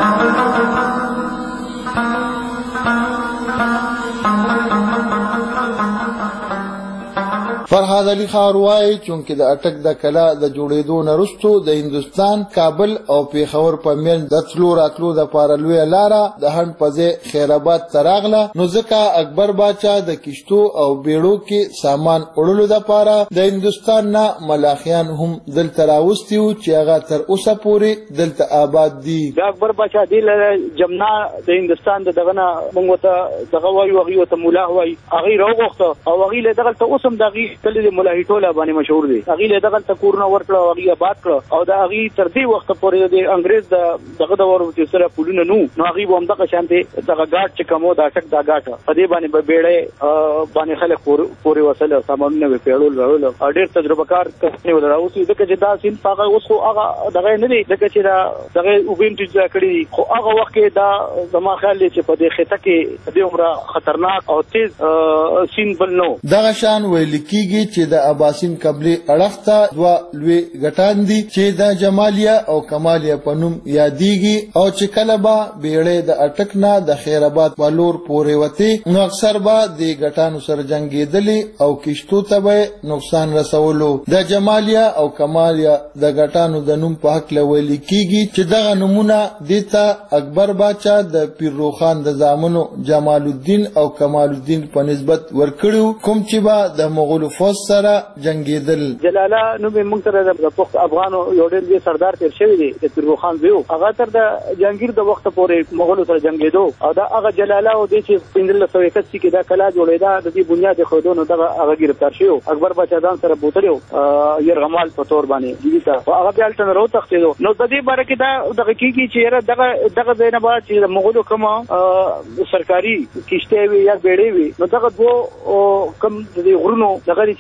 فرهاد علي خاور وایي چونکې د اټک د کلا د جوړېدو نه وروستو د هندوستان کابل او پېښور په منځ د تلو راتلو دپاره لویه لاره د هنډ په ځای خیرآباد ته راغله نو ځکه اکبر باچا د کشتو او بیړو کې سامان وړلو دپاره د هندوستان نه ملاخیان هم دلته راوستي وو چې هغه تر اوسه پورې دلته آباد دي. د اکبر باچا دې له جمنا د هندوستان د دغه نه موږ ورته دغه وایو هغوی ورته ملا وایي هغوی راوغوښته او هغوی له دغلته اوس هم د هغوی کلي د ملاحي ټوله باندې مشهور دی هغوی له دغلته کورونه ورکړه او هغوی آباد کړه او د هغوی تر دې وخته پورې د انګرېز د دغه د ور چې سره پولونه نو نو هغوی به همدغه شانتې دغه ګاټ چې کوم و د اټک دا ګاټ په دې باندې به بیړۍ باندې خلک پورې وسل سامانونه به پیړول راول او ډېر تجربه کار کسانې ول راوستي ځکه چې دا سیند په هغه اوس خو هغه دغه نه دی ځکه چې دا دغه اوبه انتظار کړي خو هغه وخت کې دا زما خیال دی چې په دې خطه کې دې عمره خطرناک او تیز سیند بل نو. دغه شان ویل کېږي چې د اباسین قبلې اړخ ته دوه لوی ګټان دي چې د جمالیه او کمالیه په نوم یادېږي او چې کله به بیړۍ د اټک نه د خیرآباد په لور پورې وتې نو اکثر به د ګټانو سره جنګېدلې او کشتو ته به نقصان رسولو. د جمالیه او کمالیه د ګټانو د نوم په هکله ویل کېږي چې دغه نومونه دې ته اکبر باچا د پیرروخان د زامنو جمال الدین او کمال الدین په نسبت ورکړي کوم چې به د مغولو فوج سره جنگیدل. جلاله نو به موږ سره د پښتو افغانو یو ډېر لوی سردار تیر شوی دی د پیرروخان زوی هغه تر د جهانګیر د وخت پورې مغولو سره جنگیدو او دا هغه جلاله او د چې پنځلس سوه اکسي کې دا کلا جوړېده د دې بنیاد خودونو دغه هغه گرفتار شو اکبر باچا ځان سره بوتلو یرغمال په تور باندې دي تا هغه بیا تل راو تختیدو نو د دې باره کې دا دغه کېږي چې دغه دغه زینب چې مغولو کوم سرکاري کشته وي یا بیړې وي نو دغه دوه کم د غرونو دغه چې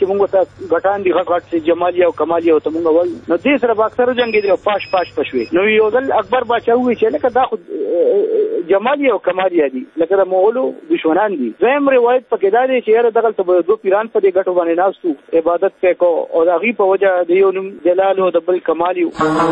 چې موږ ته غټان دي غټ غټ جمالي او کمالي او ته موږ وایو نو دې سره باکسر جنگي دی پاش پاش پښوي نو یو ځل اکبر بادشاہ وی چې لکه دا خو جمالي او کمالي دي لکه د مغولو دشمنان دي زم روایت پکې دا دی چې یاره دغه ته دوه پیران په دې غټو باندې ناستو عبادت وکړو او دا غي په وجه د یو نوم جلال او د بل کمالي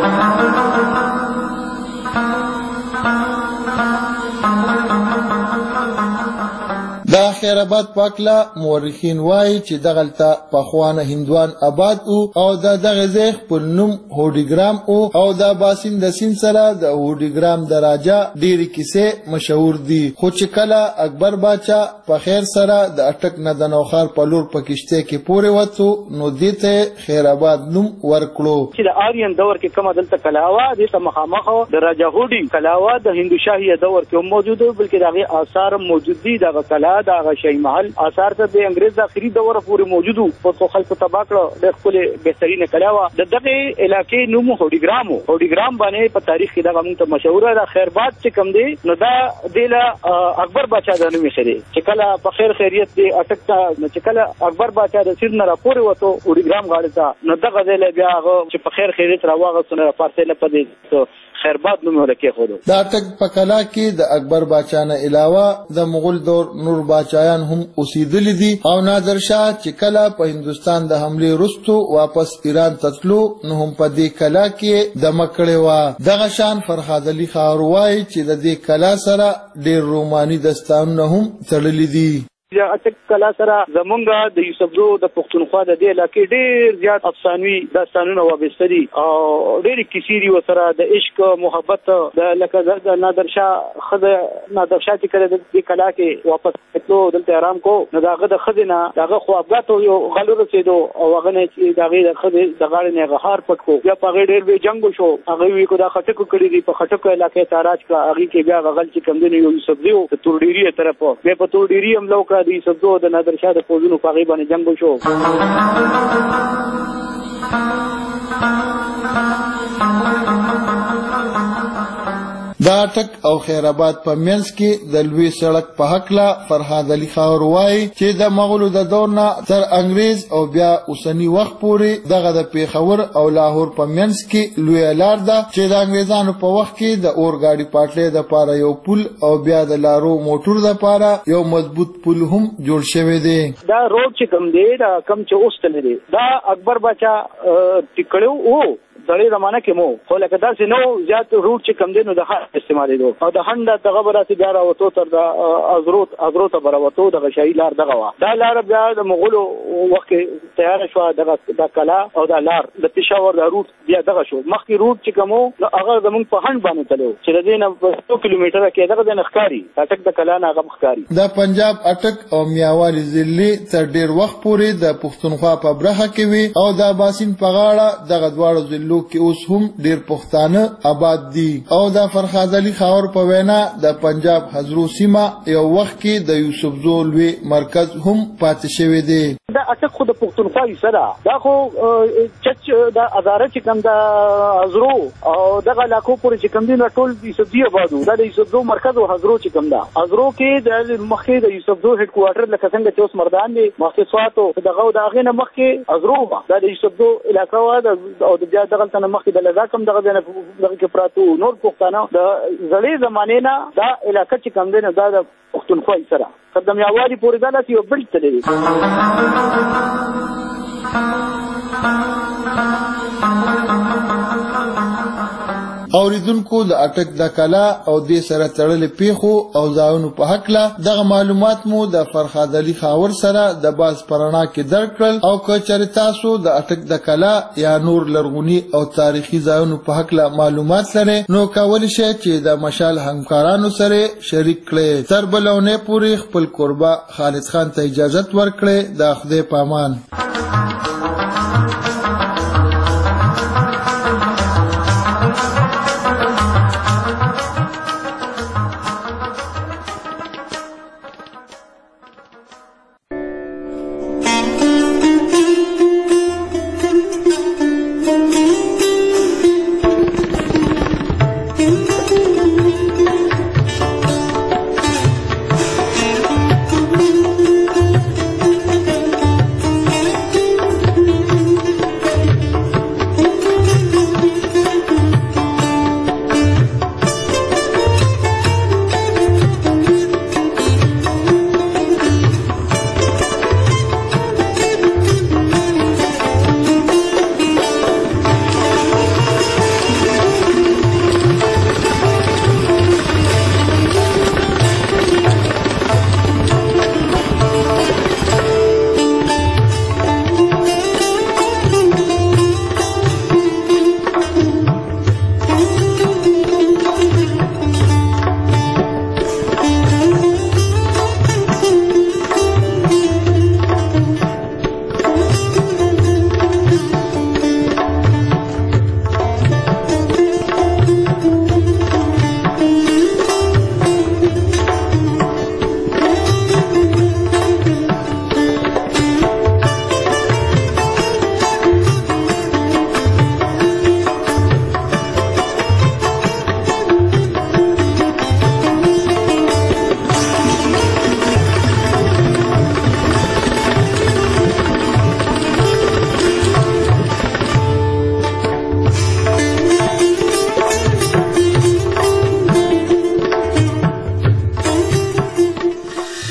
دا خیرآباد پاکلا مورخین وایي چې دغلته پخوانه هندوان آباد او او د دغه ځای خپل نوم هوډیګرام او او د باسین د سین سره د هوډیګرام د راجا ډېرې کیسې مشهور دي خو چې کله اکبر باچا په خیر سره د اټک نه د نوخار په لور په کشته کې پورې وڅو نو دې ته خیرآباد نوم ورکړو چې د آریان دور کې کومه دلته کلاوه د مخامخ د راجا هوډی کلاوه د هندو شاهي دور کې موجود بلکې دغه آثار موجود دي دغه کلا دا شاهي محل آثار ته د انګريز داخلي دور پورې موجودو په خلکو تباکړه د خپل بهترینه کلاوه د دغه علاقې نوم هوډیګرام هوډیګرام باندې په تاریخ کې دغه موږ ته مشهور ده خیرآباد چې کوم دی نو دا د اکبر بادشاہ د نوم یې چې کله په خیر خیریت دی اټک ته چې کله اکبر بادشاہ د سیر نه راپورې وته هوډیګرام غاړه ته نو دغه ځای بیا چې په خیر خیریت راوغه فارسي په دې خیرآباد نوم ورکه خو دا ټک په کلا کې د اکبر بادشاہ نه علاوه د مغول دور نور بادشاہان هم اوسېدلي دي او نادر شاه چې کله په هندستان د حمله وروسته واپس ایران ته تلو نو هم په دې کلا کې د مکړې وا دغه شان فرهاد علي خاروای چې د دې کلا سره ډېر روماني داستانونه هم تړلي دي یا اټک کلا سره زمونږه د یوسفزو د پښتونخوا د دې علاقې ډېر زیات افسانوي داستانونه وابسته دي او ډېرې کیسې دي ورسره د عشق محبت د لکه د نادر شاه ښځه نادر شاه چې کله د دې کلا کې واپس تلو دلته آرام کو نو د هغه د ښځې نه د هغه خوابګاه یو غل ورسېدو او هغه نه چې د هغې د ښځې د غاړې نه هغه هار پټ کړو بیا په هغې ډېر بې جنګ وشو هغه وی کو دا خټکو کړي دي په خټکو علاقې ته راج کړه هغې کې بیا هغه غل چې کوم دی نو یوسفزي و د تورډیري طرف بیا په تورډیري حمله وکړه د یوسفزو د نادر شاه د فوجونو په هغې باندې جنګ وشو دا ټک او خیرآباد په منځ کې د لوی سړک په حقله فرهاد علي خاروای چې د مغولو د دور نه تر انګريز او بیا اوسنی وخت پورې دغه د پیښور او لاهور په منځ کې لوی لار ده چې د انګريزانو په وخت کې د اورګاډي پټلۍ د پاره یو پل او بیا د لارو موټر د پاره یو مضبوط پل هم جوړ شوی دی دا روډ چې کوم دی دا کم چې اوس تل دی دا اکبر بادشاہ ټیکړو او دړې زمانہ کې مو خو لکه داسې نو زیات روټ چې کم دی نو د هغه استعمالېدو او د هند دغه براسي بیا راوتو تر د ازروت ازروت براوتو د شاهي لار دغه وا دا لار بیا د مغولو وخت تیار شو دغه د کلا او د لار د پېښور د روټ بیا دغه شو مخکې روټ چې کومو هغه زمونږ په هند باندې تلو چې د دې نه څو کیلومتره کې دغه د نخکاری اټک د کلا نه هغه مخکاری د پنجاب اټک او میاوالی ضلع تر ډیر وخت پورې د پښتونخوا په برخه کې وي او د باسین په غاړه دغه دواړو ضلعو کې اوس هم ډیر پښتانه آباد دي او د فرهاد علي خاور په وینا د پنجاب حضرو سیمه یو وخت کې د یوسفزو لوی مرکز هم پاتې شوی دی دا اټک خو د پښتونخوا یې سره دا خو چچ د ازاره چې کوم د حضرو او دغه علاقو پورې چې کوم دي نو ټول یوسفزي آبادو دا د یوسفزو مرکز او حضرو چې کوم دا حضرو کې د مخکې د یوسفزو هډ کوارټر لکه څنګه چې اوس مردان دي مخکې سواتو دغه د هغې نه مخکې حضرو دا د یوسفزو علاقه وه او د بیا دغلته نه مخکې د لږا کم دغه ځای نه دغه کې پراته نور پښتانه د زړې زمانې نه دا علاقه چې کوم دی نو دا د پښتونخوا یې سره تر د میاوالي پورې دا داسې یو بل تللی اوریدونکو د اټک د کلا او د سره تړلې پیښو او ځایونو په حق له دغه معلومات مو د فرهاد علي خاور سره د باز پرانا کې درکړل او که چېرې تاسو د اټک د کلا یا نور لرغوني او تاریخي ځایونو په حق له معلومات لرئ نو کولی شئ چې د مشال همکارانو سره شریک کړئ تر بلونې پورې خپل کوربه خالد خان ته اجازت ورکړئ د خدای په امان